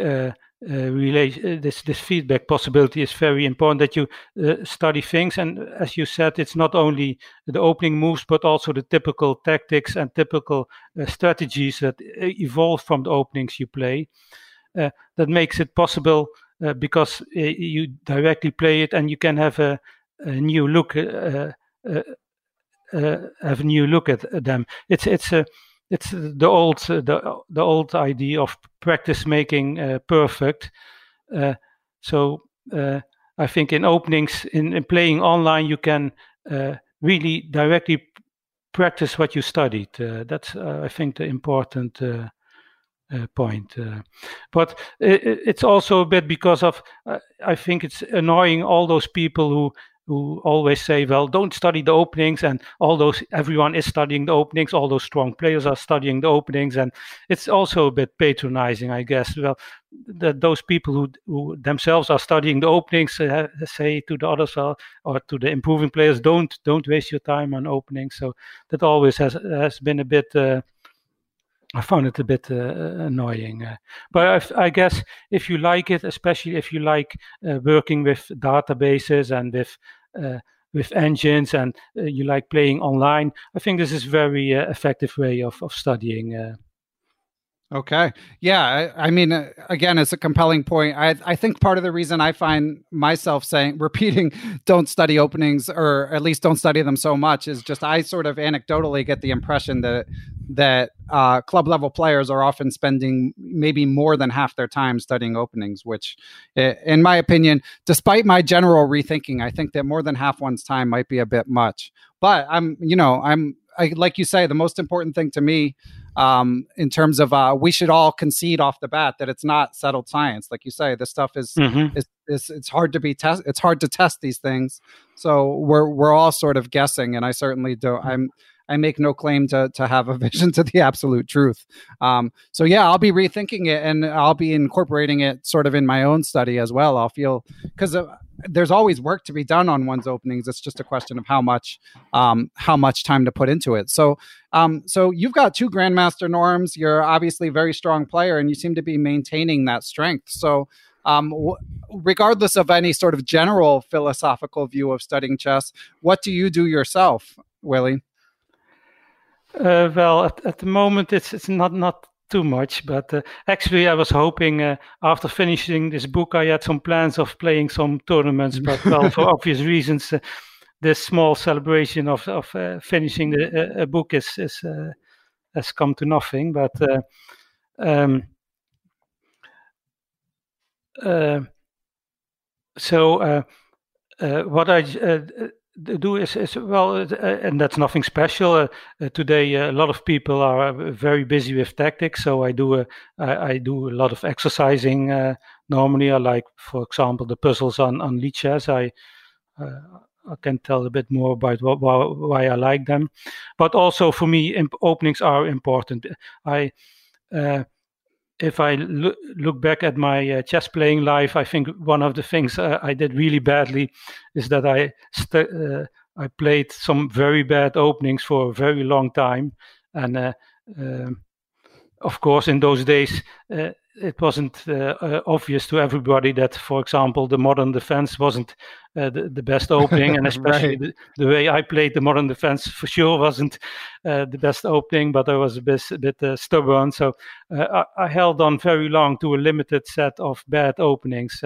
S2: this feedback possibility is very important. That you study things, and as you said, it's not only the opening moves, but also the typical tactics and typical strategies that evolve from the openings you play. That makes it possible because you directly play it, and you can have a new look. Have a new look at them. It's the old idea of practice making perfect. Uh, so I think in openings in playing online you can really directly practice what you studied. That's I think the important point. But it's also a bit because of I think it's annoying all those people who always say, well, don't study the openings, and everyone is studying the openings, all those strong players are studying the openings, and it's also a bit patronizing, I guess. Well, that those people who themselves are studying the openings say to the others or to the improving players, don't waste your time on openings. So that always has been a bit I found it a bit annoying. But I guess if you like it, especially if you like working with databases and with engines, and you like playing online, I think this is a very effective way of studying.
S1: Okay. Yeah. I mean, again, it's a compelling point. I think part of the reason I find myself repeating, don't study openings, or at least don't study them so much, is just I sort of anecdotally get the impression that club level players are often spending maybe more than half their time studying openings, which, in my opinion, despite my general rethinking, I think that more than half one's time might be a bit much. But like you say, the most important thing to me, in terms of we should all concede off the bat that it's not settled science. Like you say, this stuff is it's hard to be it's hard to test these things. So we're all sort of guessing, and I certainly don't. I make no claim to have a vision to the absolute truth. So yeah, I'll be rethinking it, and I'll be incorporating it sort of in my own study as well. I'll feel, because there's always work to be done on one's openings. It's just a question of how much time to put into it. So you've got 2 Grandmaster norms. You're obviously a very strong player, and you seem to be maintaining that strength. So regardless of any sort of general philosophical view of studying chess, what do you do yourself, Willie?
S2: Well, at the moment, it's not too much, but actually, I was hoping after finishing this book, I had some plans of playing some tournaments. But well, for obvious reasons, this small celebration of finishing a book has come to nothing. But what I do is well, and that's nothing special. Today, a lot of people are very busy with tactics, so I do a lot of exercising. Normally, I like, for example, the puzzles on Lichess. I can tell a bit more about why I like them, but also for me, openings are important. If I look back at my chess playing life, I think one of the things I did really badly is that I played some very bad openings for a very long time, and of course, in those days, it wasn't obvious to everybody that, for example, the modern defense wasn't the best opening, and especially
S1: right.
S2: the way I played the modern defense for sure wasn't the best opening, but I was a bit stubborn. So I held on very long to a limited set of bad openings.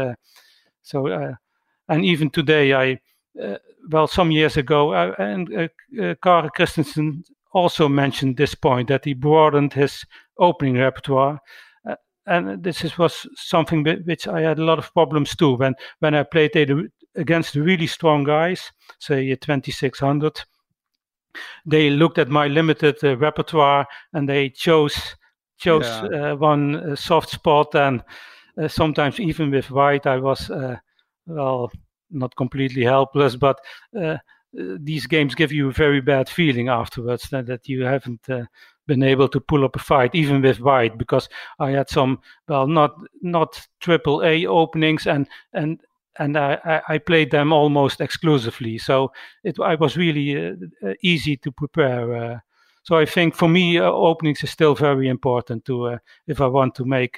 S2: And even today, some years ago, Kari Christensen also mentioned this point, that he broadened his opening repertoire. And this was something which I had a lot of problems too. When I played against really strong guys, say 2600. They looked at my limited repertoire and they chose one soft spot, and sometimes even with white I was not completely helpless, but these games give you a very bad feeling afterwards that you haven't been able to pull up a fight even with white, because I had some not triple A openings, and I played them almost exclusively, so I was really easy to prepare. So I think for me openings is still very important to if I want to make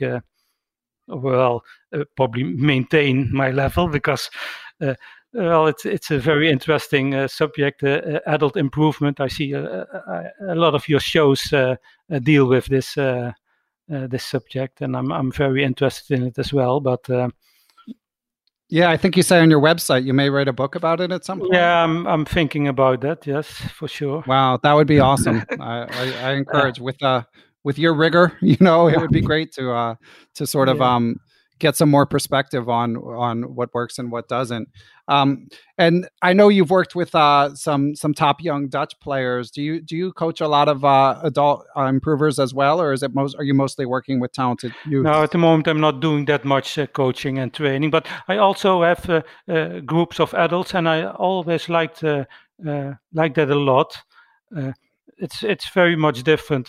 S2: probably maintain my level, because it's a very interesting subject, adult improvement. I see a lot of your shows deal with this this subject, and I'm very interested in it as well. But
S1: yeah, I think you say on your website you may write a book about it at some point.
S2: Yeah, I'm thinking about that. Yes, for sure.
S1: Wow, that would be awesome. I encourage with your rigor, it would be great to sort of get some more perspective on what works and what doesn't. And I know you've worked with some top young Dutch players. Do you coach a lot of adult improvers as well, or are you mostly working with talented youth?
S2: No, at the moment I'm not doing that much coaching and training, but I also have groups of adults, and I always liked that a lot. It's very much different.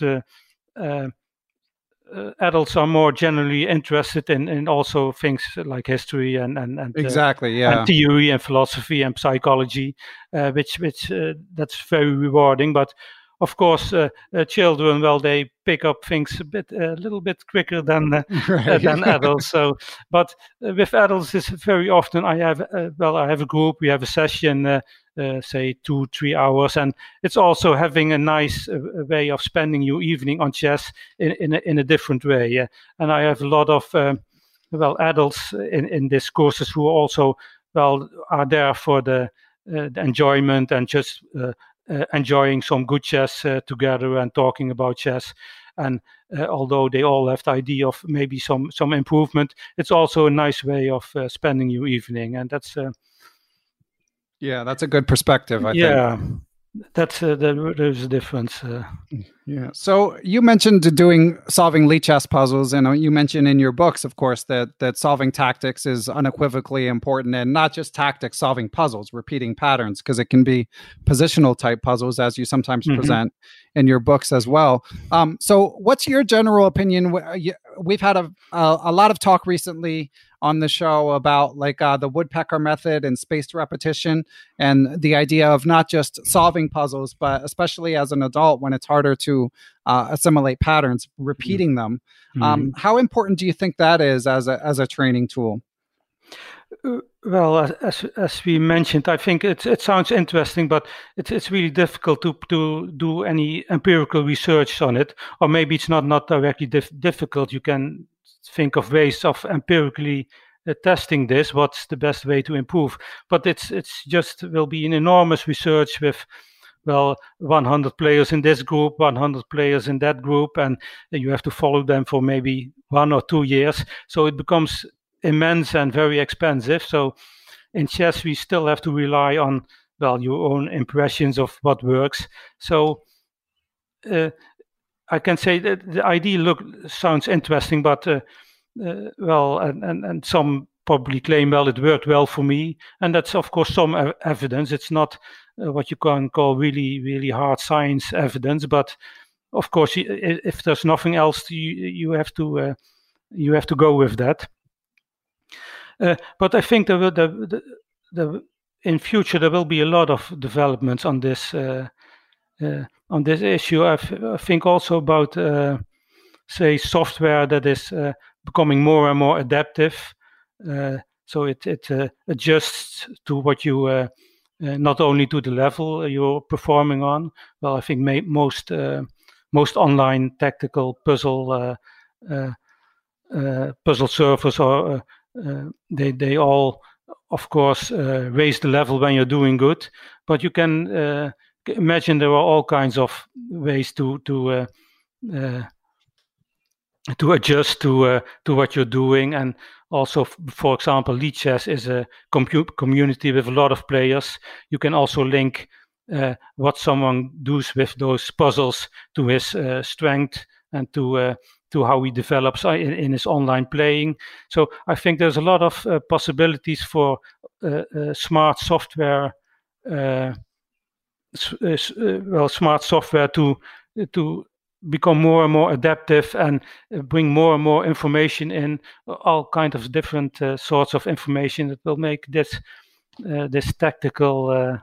S2: Adults are more generally interested in also things like history and
S1: exactly,
S2: and theory and philosophy and psychology, which that's very rewarding. But of course, children, they pick up things a little bit quicker than than adults. So, but with adults, it's very often I have a group. We have a session, say 2-3 hours, and it's also having a nice way of spending your evening on chess in a different way. And I have a lot of adults in these courses who also are there for the enjoyment and just enjoying some good chess together and talking about chess. And although they all have the idea of maybe some improvement, it's also a nice way of spending your evening, and that's
S1: that's a good perspective, I think.
S2: That's there's a difference.
S1: Yeah. So you mentioned solving Lichess puzzles, and you mentioned in your books, of course, that solving tactics is unequivocally important, and not just tactics, solving puzzles, repeating patterns, because it can be positional type puzzles, as you sometimes present in your books as well. So what's your general opinion? We've had a lot of talk recently on the show about the woodpecker method and spaced repetition, and the idea of not just solving puzzles, but especially as an adult when it's harder to assimilate patterns, repeating them. How important do you think that is as a training tool?
S2: Well, as we mentioned, I think it sounds interesting, but it's really difficult to do any empirical research on it, or maybe it's not directly difficult. You can think of ways of empirically testing this. What's the best way to improve? But it's just will be an enormous research with 100 players in this group, 100 players in that group, and you have to follow them for maybe 1 or 2 years. So it becomes immense and very expensive. So in chess, we still have to rely on your own impressions of what works. So I can say that the idea sounds interesting, but and some probably claim it worked well for me, and that's of course some evidence. It's not what you can call really, really hard science evidence, but of course, if there's nothing else, you have to go with that. But I think in future there will be a lot of developments on this issue. I think also about say software that is becoming more and more adaptive, so it adjusts to what you not only to the level you're performing on. I think most online tactical puzzle servers are they all, of course, raise the level when you're doing good. But you can imagine there are all kinds of ways to to adjust to what you're doing. And also, for example, Lichess is a community with a lot of players. You can also link what someone does with those puzzles to his strength and to how he develops in his online playing. So I think there's a lot of possibilities for smart software. Smart software to become more and more adaptive and bring more and more information in, all kinds of different sorts of information that will make this tactical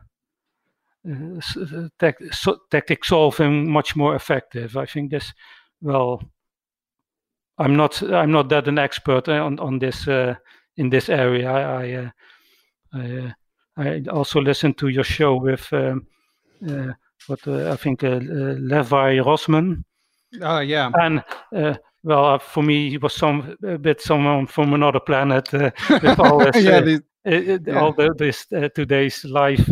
S2: tactic solving much more effective. I think this. Well, I'm not that an expert on this in this area. I also listened to your show with I think Levi Rosman.
S1: Oh yeah.
S2: And well, for me, he was someone from another planet with all this, all this today's live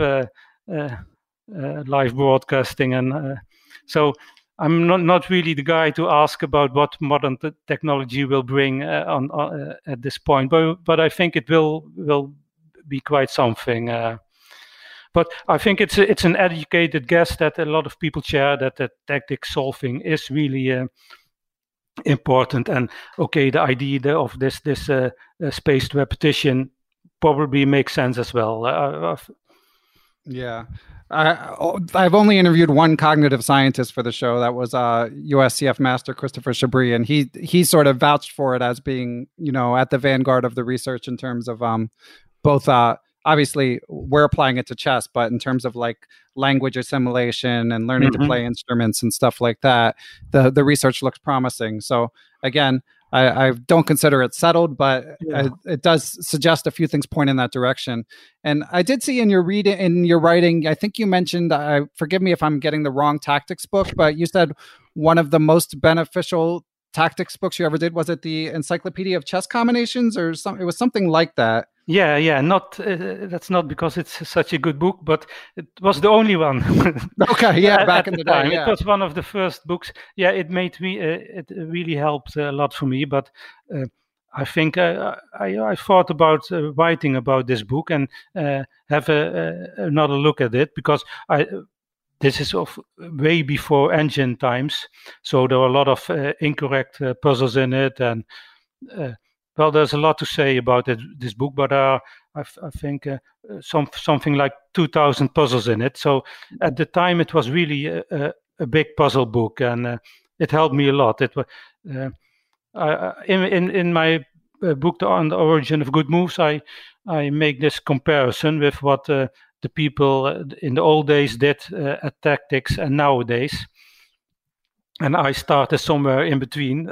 S2: broadcasting, and so I'm not really the guy to ask about what modern technology will bring on at this point, but I think it will be quite something. But I think it's an educated guess that a lot of people share that tactic solving is really important. And okay, the idea of this spaced repetition probably makes sense as well.
S1: Yeah. I've only interviewed one cognitive scientist for the show. That was USCF master Christopher Chabris, and he sort of vouched for it as being, at the vanguard of the research in terms of both obviously we're applying it to chess, but in terms of like language assimilation and learning to play instruments and stuff like that, the research looks promising. So again, I don't consider it settled, but it does suggest a few things point in that direction. And I did see in your writing, I think you mentioned, forgive me if I'm getting the wrong tactics book, but you said one of the most beneficial tactics books you ever did, was it the Encyclopedia of Chess Combinations or something? It was something like that.
S2: Yeah. Not that's not because it's such a good book, but it was the only one.
S1: Okay, yeah, back in the
S2: time,
S1: day, yeah.
S2: It was one of the first books. Yeah, it made me. It really helped a lot for me. But I think I thought about writing about this book and have another look at it, because this is way before engine times, so there were a lot of incorrect puzzles in it, and well, there's a lot to say about this book, but I think something like 2,000 puzzles in it. So at the time, it was really a big puzzle book, and it helped me a lot. It was in my book on the origin of good moves, I make this comparison with what the people in the old days did at tactics and nowadays. And I started somewhere in between.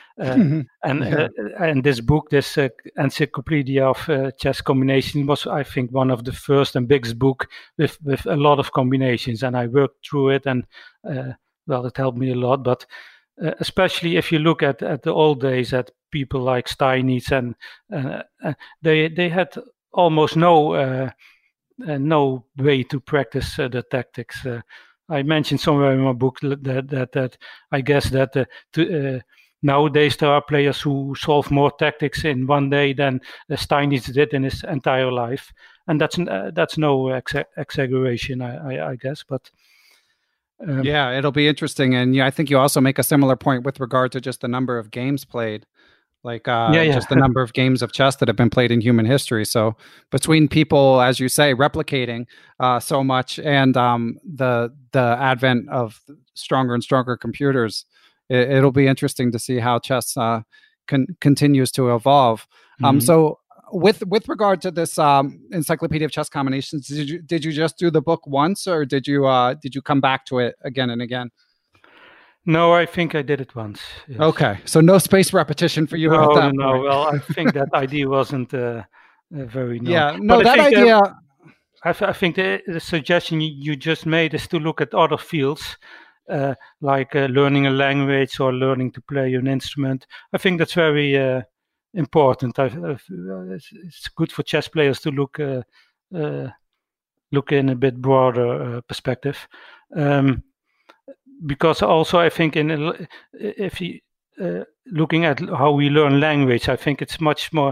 S2: And this book, this Encyclopedia of Chess Combination, was, I think, one of the first and biggest book with a lot of combinations. And I worked through it, and well, it helped me a lot. But especially if you look at the old days, at people like Steinitz, and they had almost no way to practice the tactics. I mentioned somewhere in my book that I guess that nowadays there are players who solve more tactics in one day than Steinitz did in his entire life, and that's no exaggeration, I guess. But
S1: yeah, it'll be interesting, and I think you also make a similar point with regard to just the number of games played. Like just the number of games of chess that have been played in human history. So between people, as you say, replicating so much, and the advent of stronger and stronger computers, it'll be interesting to see how chess continues to evolve. So with regard to this Encyclopedia of Chess Combinations, did you just do the book once, or did you come back to it again and again?
S2: No, I think I did it once. Yes.
S1: Okay, so no space repetition for you at that point.
S2: No. Well, I think that idea wasn't very. No.
S1: Yeah, no, but that idea.
S2: I think the suggestion you just made is to look at other fields, like learning a language or learning to play an instrument. I think that's very important. It's good for chess players to look in a bit broader perspective. Because also I think if you looking at how we learn language, I think it's much more.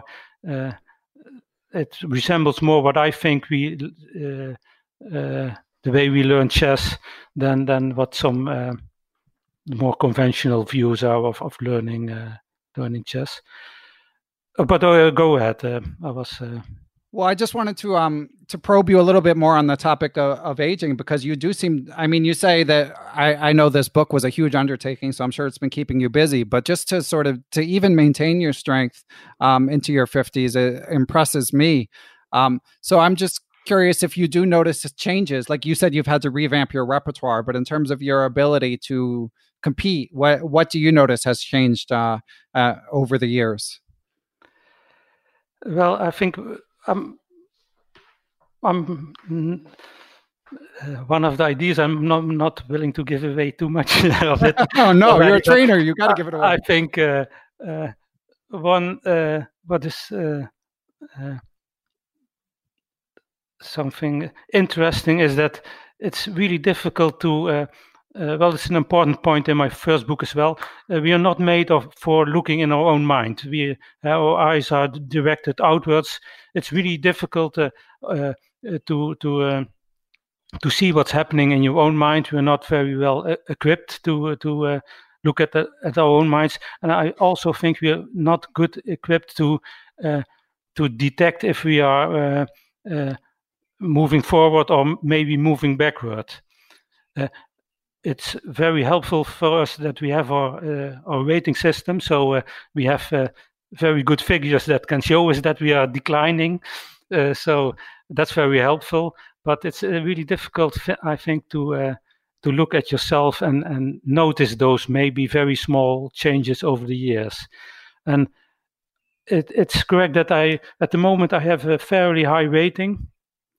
S2: It resembles more what I think the way we learn chess than what some more conventional views are of learning chess. But go ahead. I was.
S1: Well, I just wanted to probe you a little bit more on the topic of aging, because you do seem, I mean, you say that I know this book was a huge undertaking, so I'm sure it's been keeping you busy, but just to sort of, to even maintain your strength into your 50s, it impresses me. So I'm just curious if you do notice changes. Like you said, you've had to revamp your repertoire, but in terms of your ability to compete, what do you notice has changed over the years?
S2: Well, I think I'm one of the ideas. I'm not willing to give away too much of it.
S1: Oh no, you're a trainer. You got to give it away.
S2: I think what is something interesting is that it's really difficult to. Well, it's an important point in my first book as well. We are not made for looking in our own mind. Our eyes are directed outwards. It's really difficult to see what's happening in your own mind. We're not very well equipped to look at our own minds, and I also think we are not good equipped to detect if we are moving forward or maybe moving backward. It's very helpful for us that we have our rating system. So we have very good figures that can show us that we are declining. So that's very helpful. But it's really difficult, I think, to look at yourself and notice those maybe very small changes over the years. And it's correct that at the moment, I have a fairly high rating.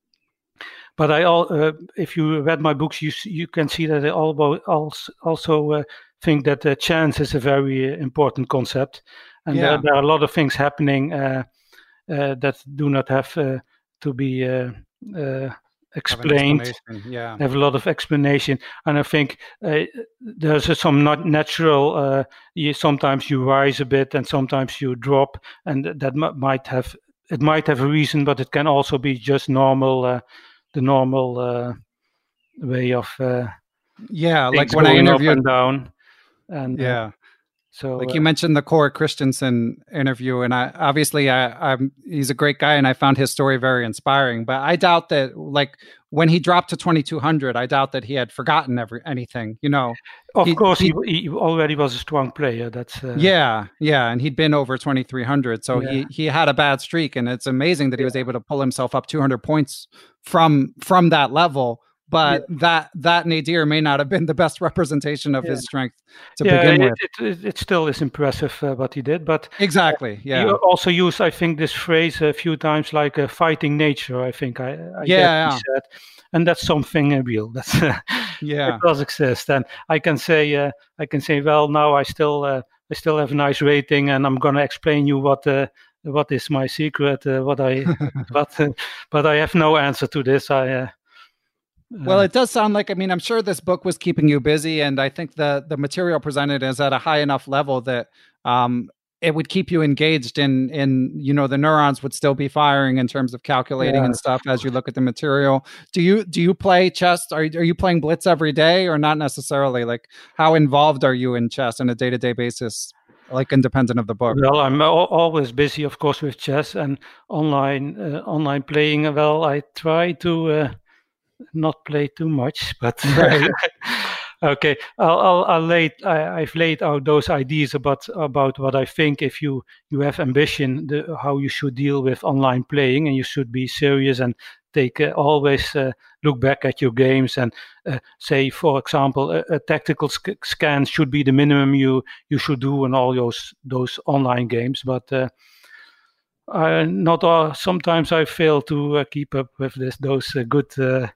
S2: But if you read my books, you can see that I also think that chance is a very important concept, and there are a lot of things happening that do not have to be explained. Have a lot of explanation, and I think there's some not natural. Sometimes you rise a bit, and sometimes you drop, and that might have a reason, but it can also be just normal. The normal way of
S1: like when I interviewed
S2: up and down, and
S1: so like you mentioned the Cor Christensen interview, and he's a great guy, and I found his story very inspiring. But I doubt that, like when he dropped to 2200, I doubt that he had forgotten anything. You know,
S2: of course, he already was a strong player. That's
S1: and he'd been over 2300, so he had a bad streak, and it's amazing that he was able to pull himself up 200 points from that level. But that nadir may not have been the best representation of his strength to begin with.
S2: It still is impressive what he did, but
S1: exactly,
S2: He also used, I think, this phrase a few times, like fighting nature. I think I he said, and that's something real. That's it does exist, and I can say, well, now I still have a nice rating, and I'm going to explain you what is my secret, but I have no answer to this.
S1: Well, it does sound like, I mean, I'm sure this book was keeping you busy, and I think the material presented is at a high enough level that it would keep you engaged in the neurons would still be firing in terms of calculating and stuff as you look at the material. Do you play chess? Are you playing Blitz every day, or not necessarily? Like, how involved are you in chess on a day-to-day basis, like independent of the book?
S2: Well, I'm always busy, of course, with chess and online playing. Well, I try to not play too much, but okay. I've laid out those ideas about what I think. If you have ambition, how you should deal with online playing, and you should be serious and take always look back at your games and say, for example, a tactical scan should be the minimum you should do in all those online games, but. Sometimes I fail to keep up with those good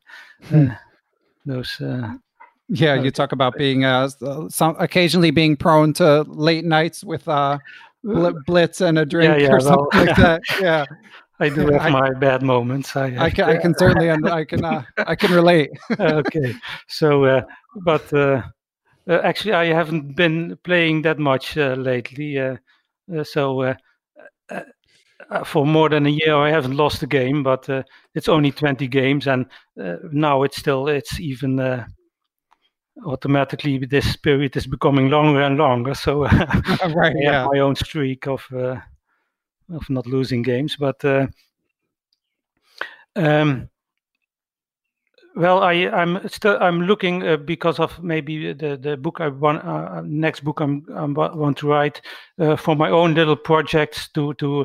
S2: those.
S1: You talk about being occasionally being prone to late nights with Blitz and a drink or something like that. Yeah,
S2: I do have my bad moments.
S1: I can certainly I can relate.
S2: Okay, so but Actually, I haven't been playing that much lately. For more than a year, I haven't lost a game, but it's only 20 games, and now it's even automatically this period is becoming longer and longer. So
S1: right,
S2: I have my own streak of not losing games, but. Well, I'm looking because of maybe the book I want next book I want to write for my own little projects to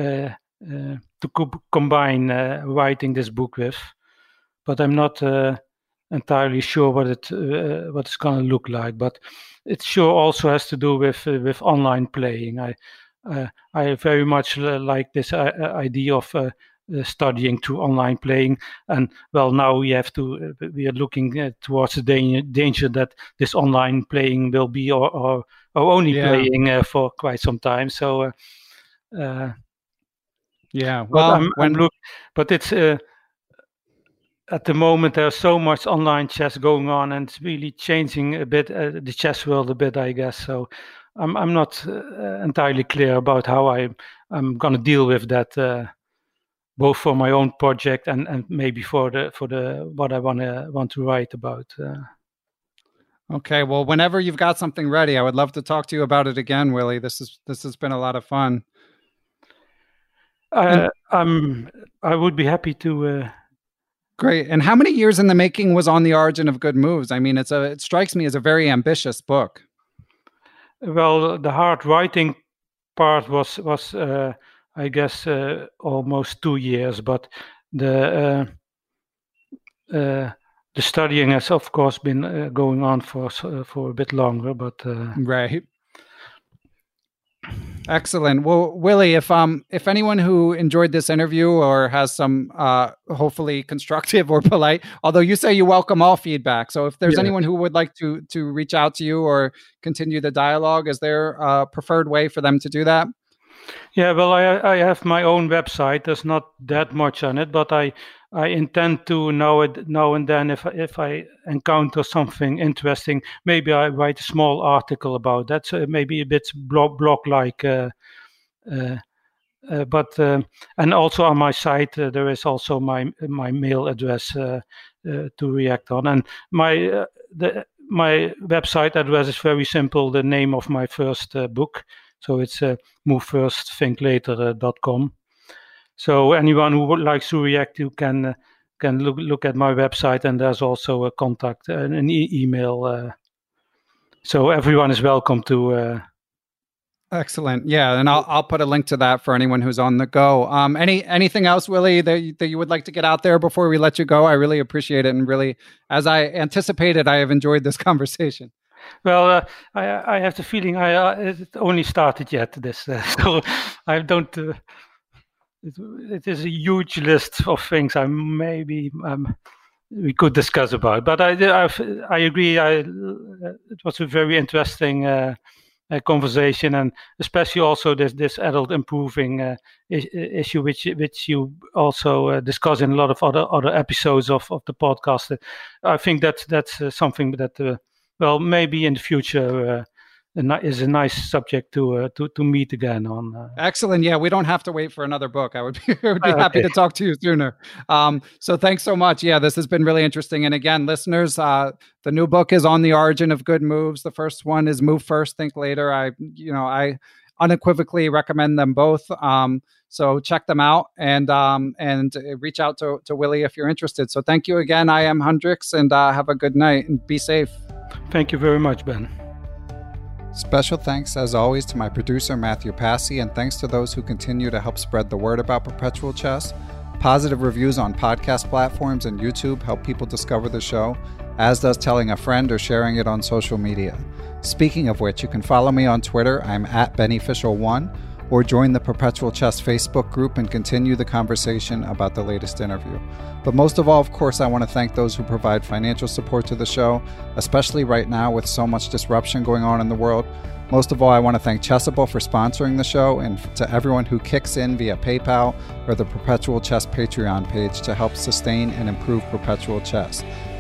S2: combine writing this book with, but I'm not entirely sure what it's going to look like. But it sure also has to do with online playing. I very much like this idea of. Studying through online playing, and well, now we are looking towards the danger that this online playing will be our only playing for quite some time. So
S1: well,
S2: but it's at the moment there's so much online chess going on, and it's really changing a bit the chess world a bit, I guess. So I'm not entirely clear about how I'm going to deal with that. Both for my own project and maybe for the what I want to write about.
S1: Okay, well, whenever you've got something ready, I would love to talk to you about it again, Willy. This has been a lot of fun.
S2: I would be happy to.
S1: Great. And how many years in the making was On the Origin of Good Moves? I mean, it strikes me as a very ambitious book.
S2: Well, the hard writing part was. I guess almost 2 years, but the studying has, of course, been going on for a bit longer. But
S1: right. Excellent. Well, Willy, if anyone who enjoyed this interview or has some hopefully constructive or polite, although you say you welcome all feedback, so if there's anyone who would like to reach out to you or continue the dialogue, is there a preferred way for them to do that?
S2: Yeah, well, I have my own website. There's not that much on it, but I intend to now and then, if I encounter something interesting, maybe I write a small article about that. So maybe a bit blog-like. But and also on my site there is also my mail address to react on, and my website address is very simple. The name of my first book. So it's movefirst.thinklater.com. So anyone who would like to react, you can look at my website, and there's also a contact, an email. So everyone is welcome to.
S1: Excellent. Yeah, and I'll put a link to that for anyone who's on the go. Anything else, Willy, that you would like to get out there before we let you go? I really appreciate it, and really, as I anticipated, I have enjoyed this conversation.
S2: Well, I have the feeling it only started yet. So I don't. It is a huge list of things we could discuss about. But I agree. It was a very interesting conversation, and especially also this adult improving issue, which you also discuss in a lot of other episodes of the podcast. I think that's something that. Well, maybe in the future is a nice subject to meet again on.
S1: Excellent. Yeah, we don't have to wait for another book. I would be happy to talk to you sooner. So thanks so much. Yeah, this has been really interesting. And again, listeners, the new book is On the Origin of Good Moves. The first one is Move First, Think Later. I unequivocally recommend them both. So check them out and reach out to Willy if you're interested. So thank you again. I am Hendrix, and have a good night and be safe.
S2: Thank you very much, Ben.
S1: Special thanks, as always, to my producer, Matthew Passy, and thanks to those who continue to help spread the word about Perpetual Chess. Positive reviews on podcast platforms and YouTube help people discover the show, as does telling a friend or sharing it on social media. Speaking of which, you can follow me on Twitter. I'm @BennyFischel1, or join the Perpetual Chess Facebook group and continue the conversation about the latest interview. But most of all, of course, I want to thank those who provide financial support to the show, especially right now with so much disruption going on in the world. Most of all, I want to thank Chessable for sponsoring the show, and to everyone who kicks in via PayPal or the Perpetual Chess Patreon page to help sustain and improve Perpetual Chess.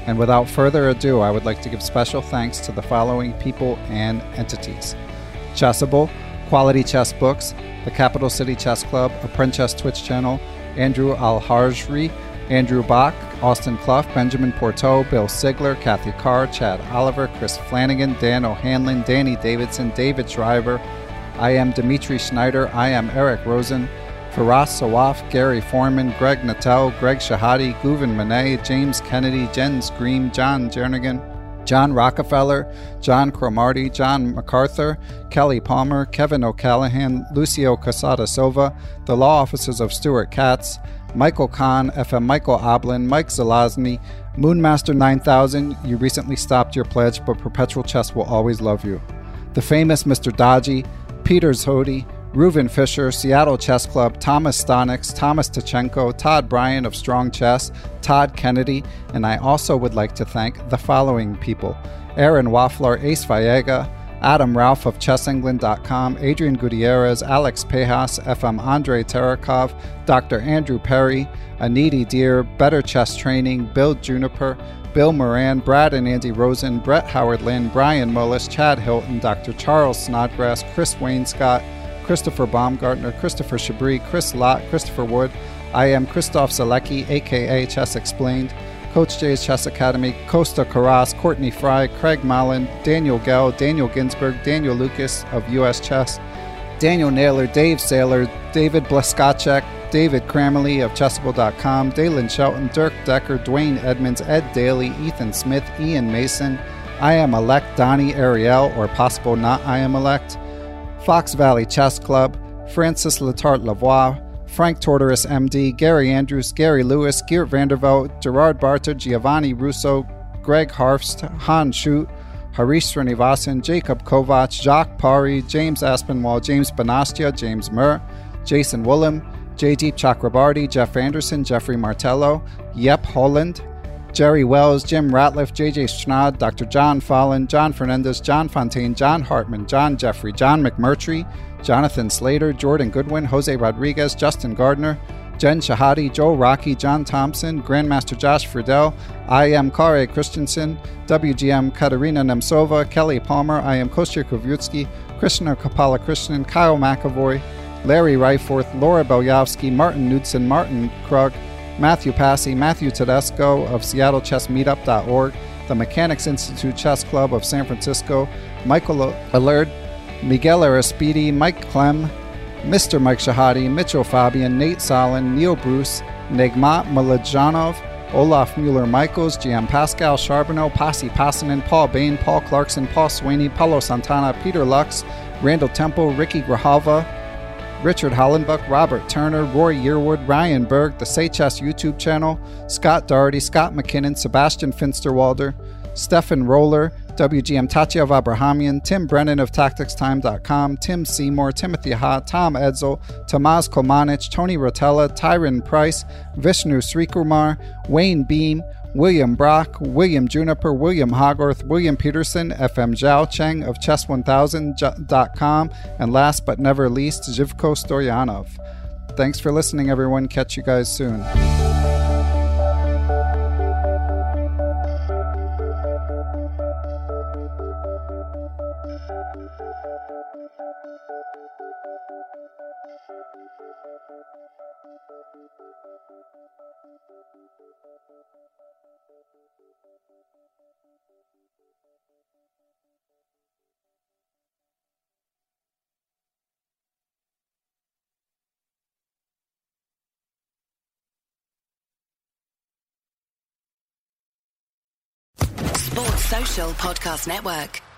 S1: And without further ado, I would like to give special thanks to the following people and entities: Chessable, Quality Chess Books, the Capital City Chess Club, a Princess Twitch channel, Andrew Al-Harjri, Andrew Bach, Austin Clough, Benjamin Porteau, Bill Sigler, Kathy Carr, Chad Oliver, Chris Flanagan, Dan O'Hanlon, Danny Davidson, David Shriver. I am Dimitri Schneider. I am Eric Rosen, Firas Sawaf, Gary Foreman, Greg Nattel, Greg Shahadi, Guven Manet, James Kennedy, Jen Scream, John Jernigan, John Rockefeller, John Cromarty, John MacArthur, Kelly Palmer, Kevin O'Callahan, Lucio Casada Silva, the law offices of Stuart Katz, Michael Kahn, FM Michael Oblin, Mike Zelazny, Moonmaster 9000, you recently stopped your pledge, but Perpetual Chess will always love you. The famous Mr. Dodgy, Peter Zhody, Reuven Fisher, Seattle Chess Club, Thomas Stonix, Thomas Tachenko, Todd Bryan of Strong Chess, Todd Kennedy, and I also would like to thank the following people: Aaron Waffler, Ace Vallega, Adam Ralph of ChessEngland.com, Adrian Gutierrez, Alex Pejas, FM Andre Terakov, Dr. Andrew Perry, Aniti Deer, Better Chess Training, Bill Juniper, Bill Moran, Brad and Andy Rosen, Brett Howard Lynn, Brian Mullis, Chad Hilton, Dr. Charles Snodgrass, Chris Wainscott, Christopher Baumgartner, Christopher Chabris, Chris Lott, Christopher Wood. I am Christoph Zalecki, a.k.a. Chess Explained, Coach J's Chess Academy, Costa Carras, Courtney Fry, Craig Mallon, Daniel Gell, Daniel Ginsberg, Daniel Lucas of U.S. Chess, Daniel Naylor, Dave Saylor, David Bleskacek, David Cramley of Chessable.com, Dalen Shelton, Dirk Decker, Dwayne Edmonds, Ed Daly, Ethan Smith, Ian Mason, I Am Elect, Donnie Ariel, or possible not I Am Elect, Fox Valley Chess Club, Francis Letarte Lavoie, Frank Tortoris, MD, Gary Andrews, Gary Lewis, Geert Vandervelde, Gerard Barter, Giovanni Russo, Greg Harfst, Han Schut, Harish Srinivasan, Jacob Kovac, Jacques Pari, James Aspinwall, James Banastia, James Murr, Jason Woolham, Jaydeep Chakrabarty, Jeff Anderson, Jeffrey Martello, Yep Holland, Jerry Wells, Jim Ratliff, JJ Schnod, Dr. John Fallon, John Fernandez, John Fontaine, John Hartman, John Jeffrey, John McMurtry, Jonathan Slater, Jordan Goodwin, Jose Rodriguez, Justin Gardner, Jen Shahadi, Joe Rocky, John Thompson, Grandmaster Josh Friedel, I am Kare Christensen, WGM Katerina Nemtsova, Kelly Palmer, I am Kostya Kovyutsky, Krishna Kapala Krishnan, Kyle McAvoy, Larry Ryforth, Laura Belyavsky, Martin Knudsen, Martin Krug, Matthew Passy, Matthew Tedesco of SeattleChessMeetup.org, the Mechanics Institute Chess Club of San Francisco, Michael Allard, Miguel Aristide, Mike Clem, Mr. Mike Shahadi, Mitchell Fabian, Nate Solin, Neil Bruce, Negmat Malajanov, Olaf Mueller-Michaels, GM Pascal Charbonneau, Pasi Passanen, Paul Bain, Paul Clarkson, Paul Sweeney, Paulo Santana, Peter Lux, Randall Temple, Ricky Grijalva, Richard Hollenbuck, Robert Turner, Roy Yearwood, Ryan Berg, the Say Chess YouTube channel, Scott Doherty, Scott McKinnon, Sebastian Finsterwalder, Stefan Roller, WGM Tatyev Abrahamian, Tim Brennan of TacticsTime.com, Tim Seymour, Timothy Ha, Tom Edsel, Tomas Komanich, Tony Rotella, Tyron Price, Vishnu Srikumar, Wayne Beam, William Brock, William Juniper, William Hogarth, William Peterson, FM Zhao Cheng of Chess1000.com, and last but never least, Zhivko Stoyanov. Thanks for listening, everyone. Catch you guys soon.
S3: Sports Social Podcast Network.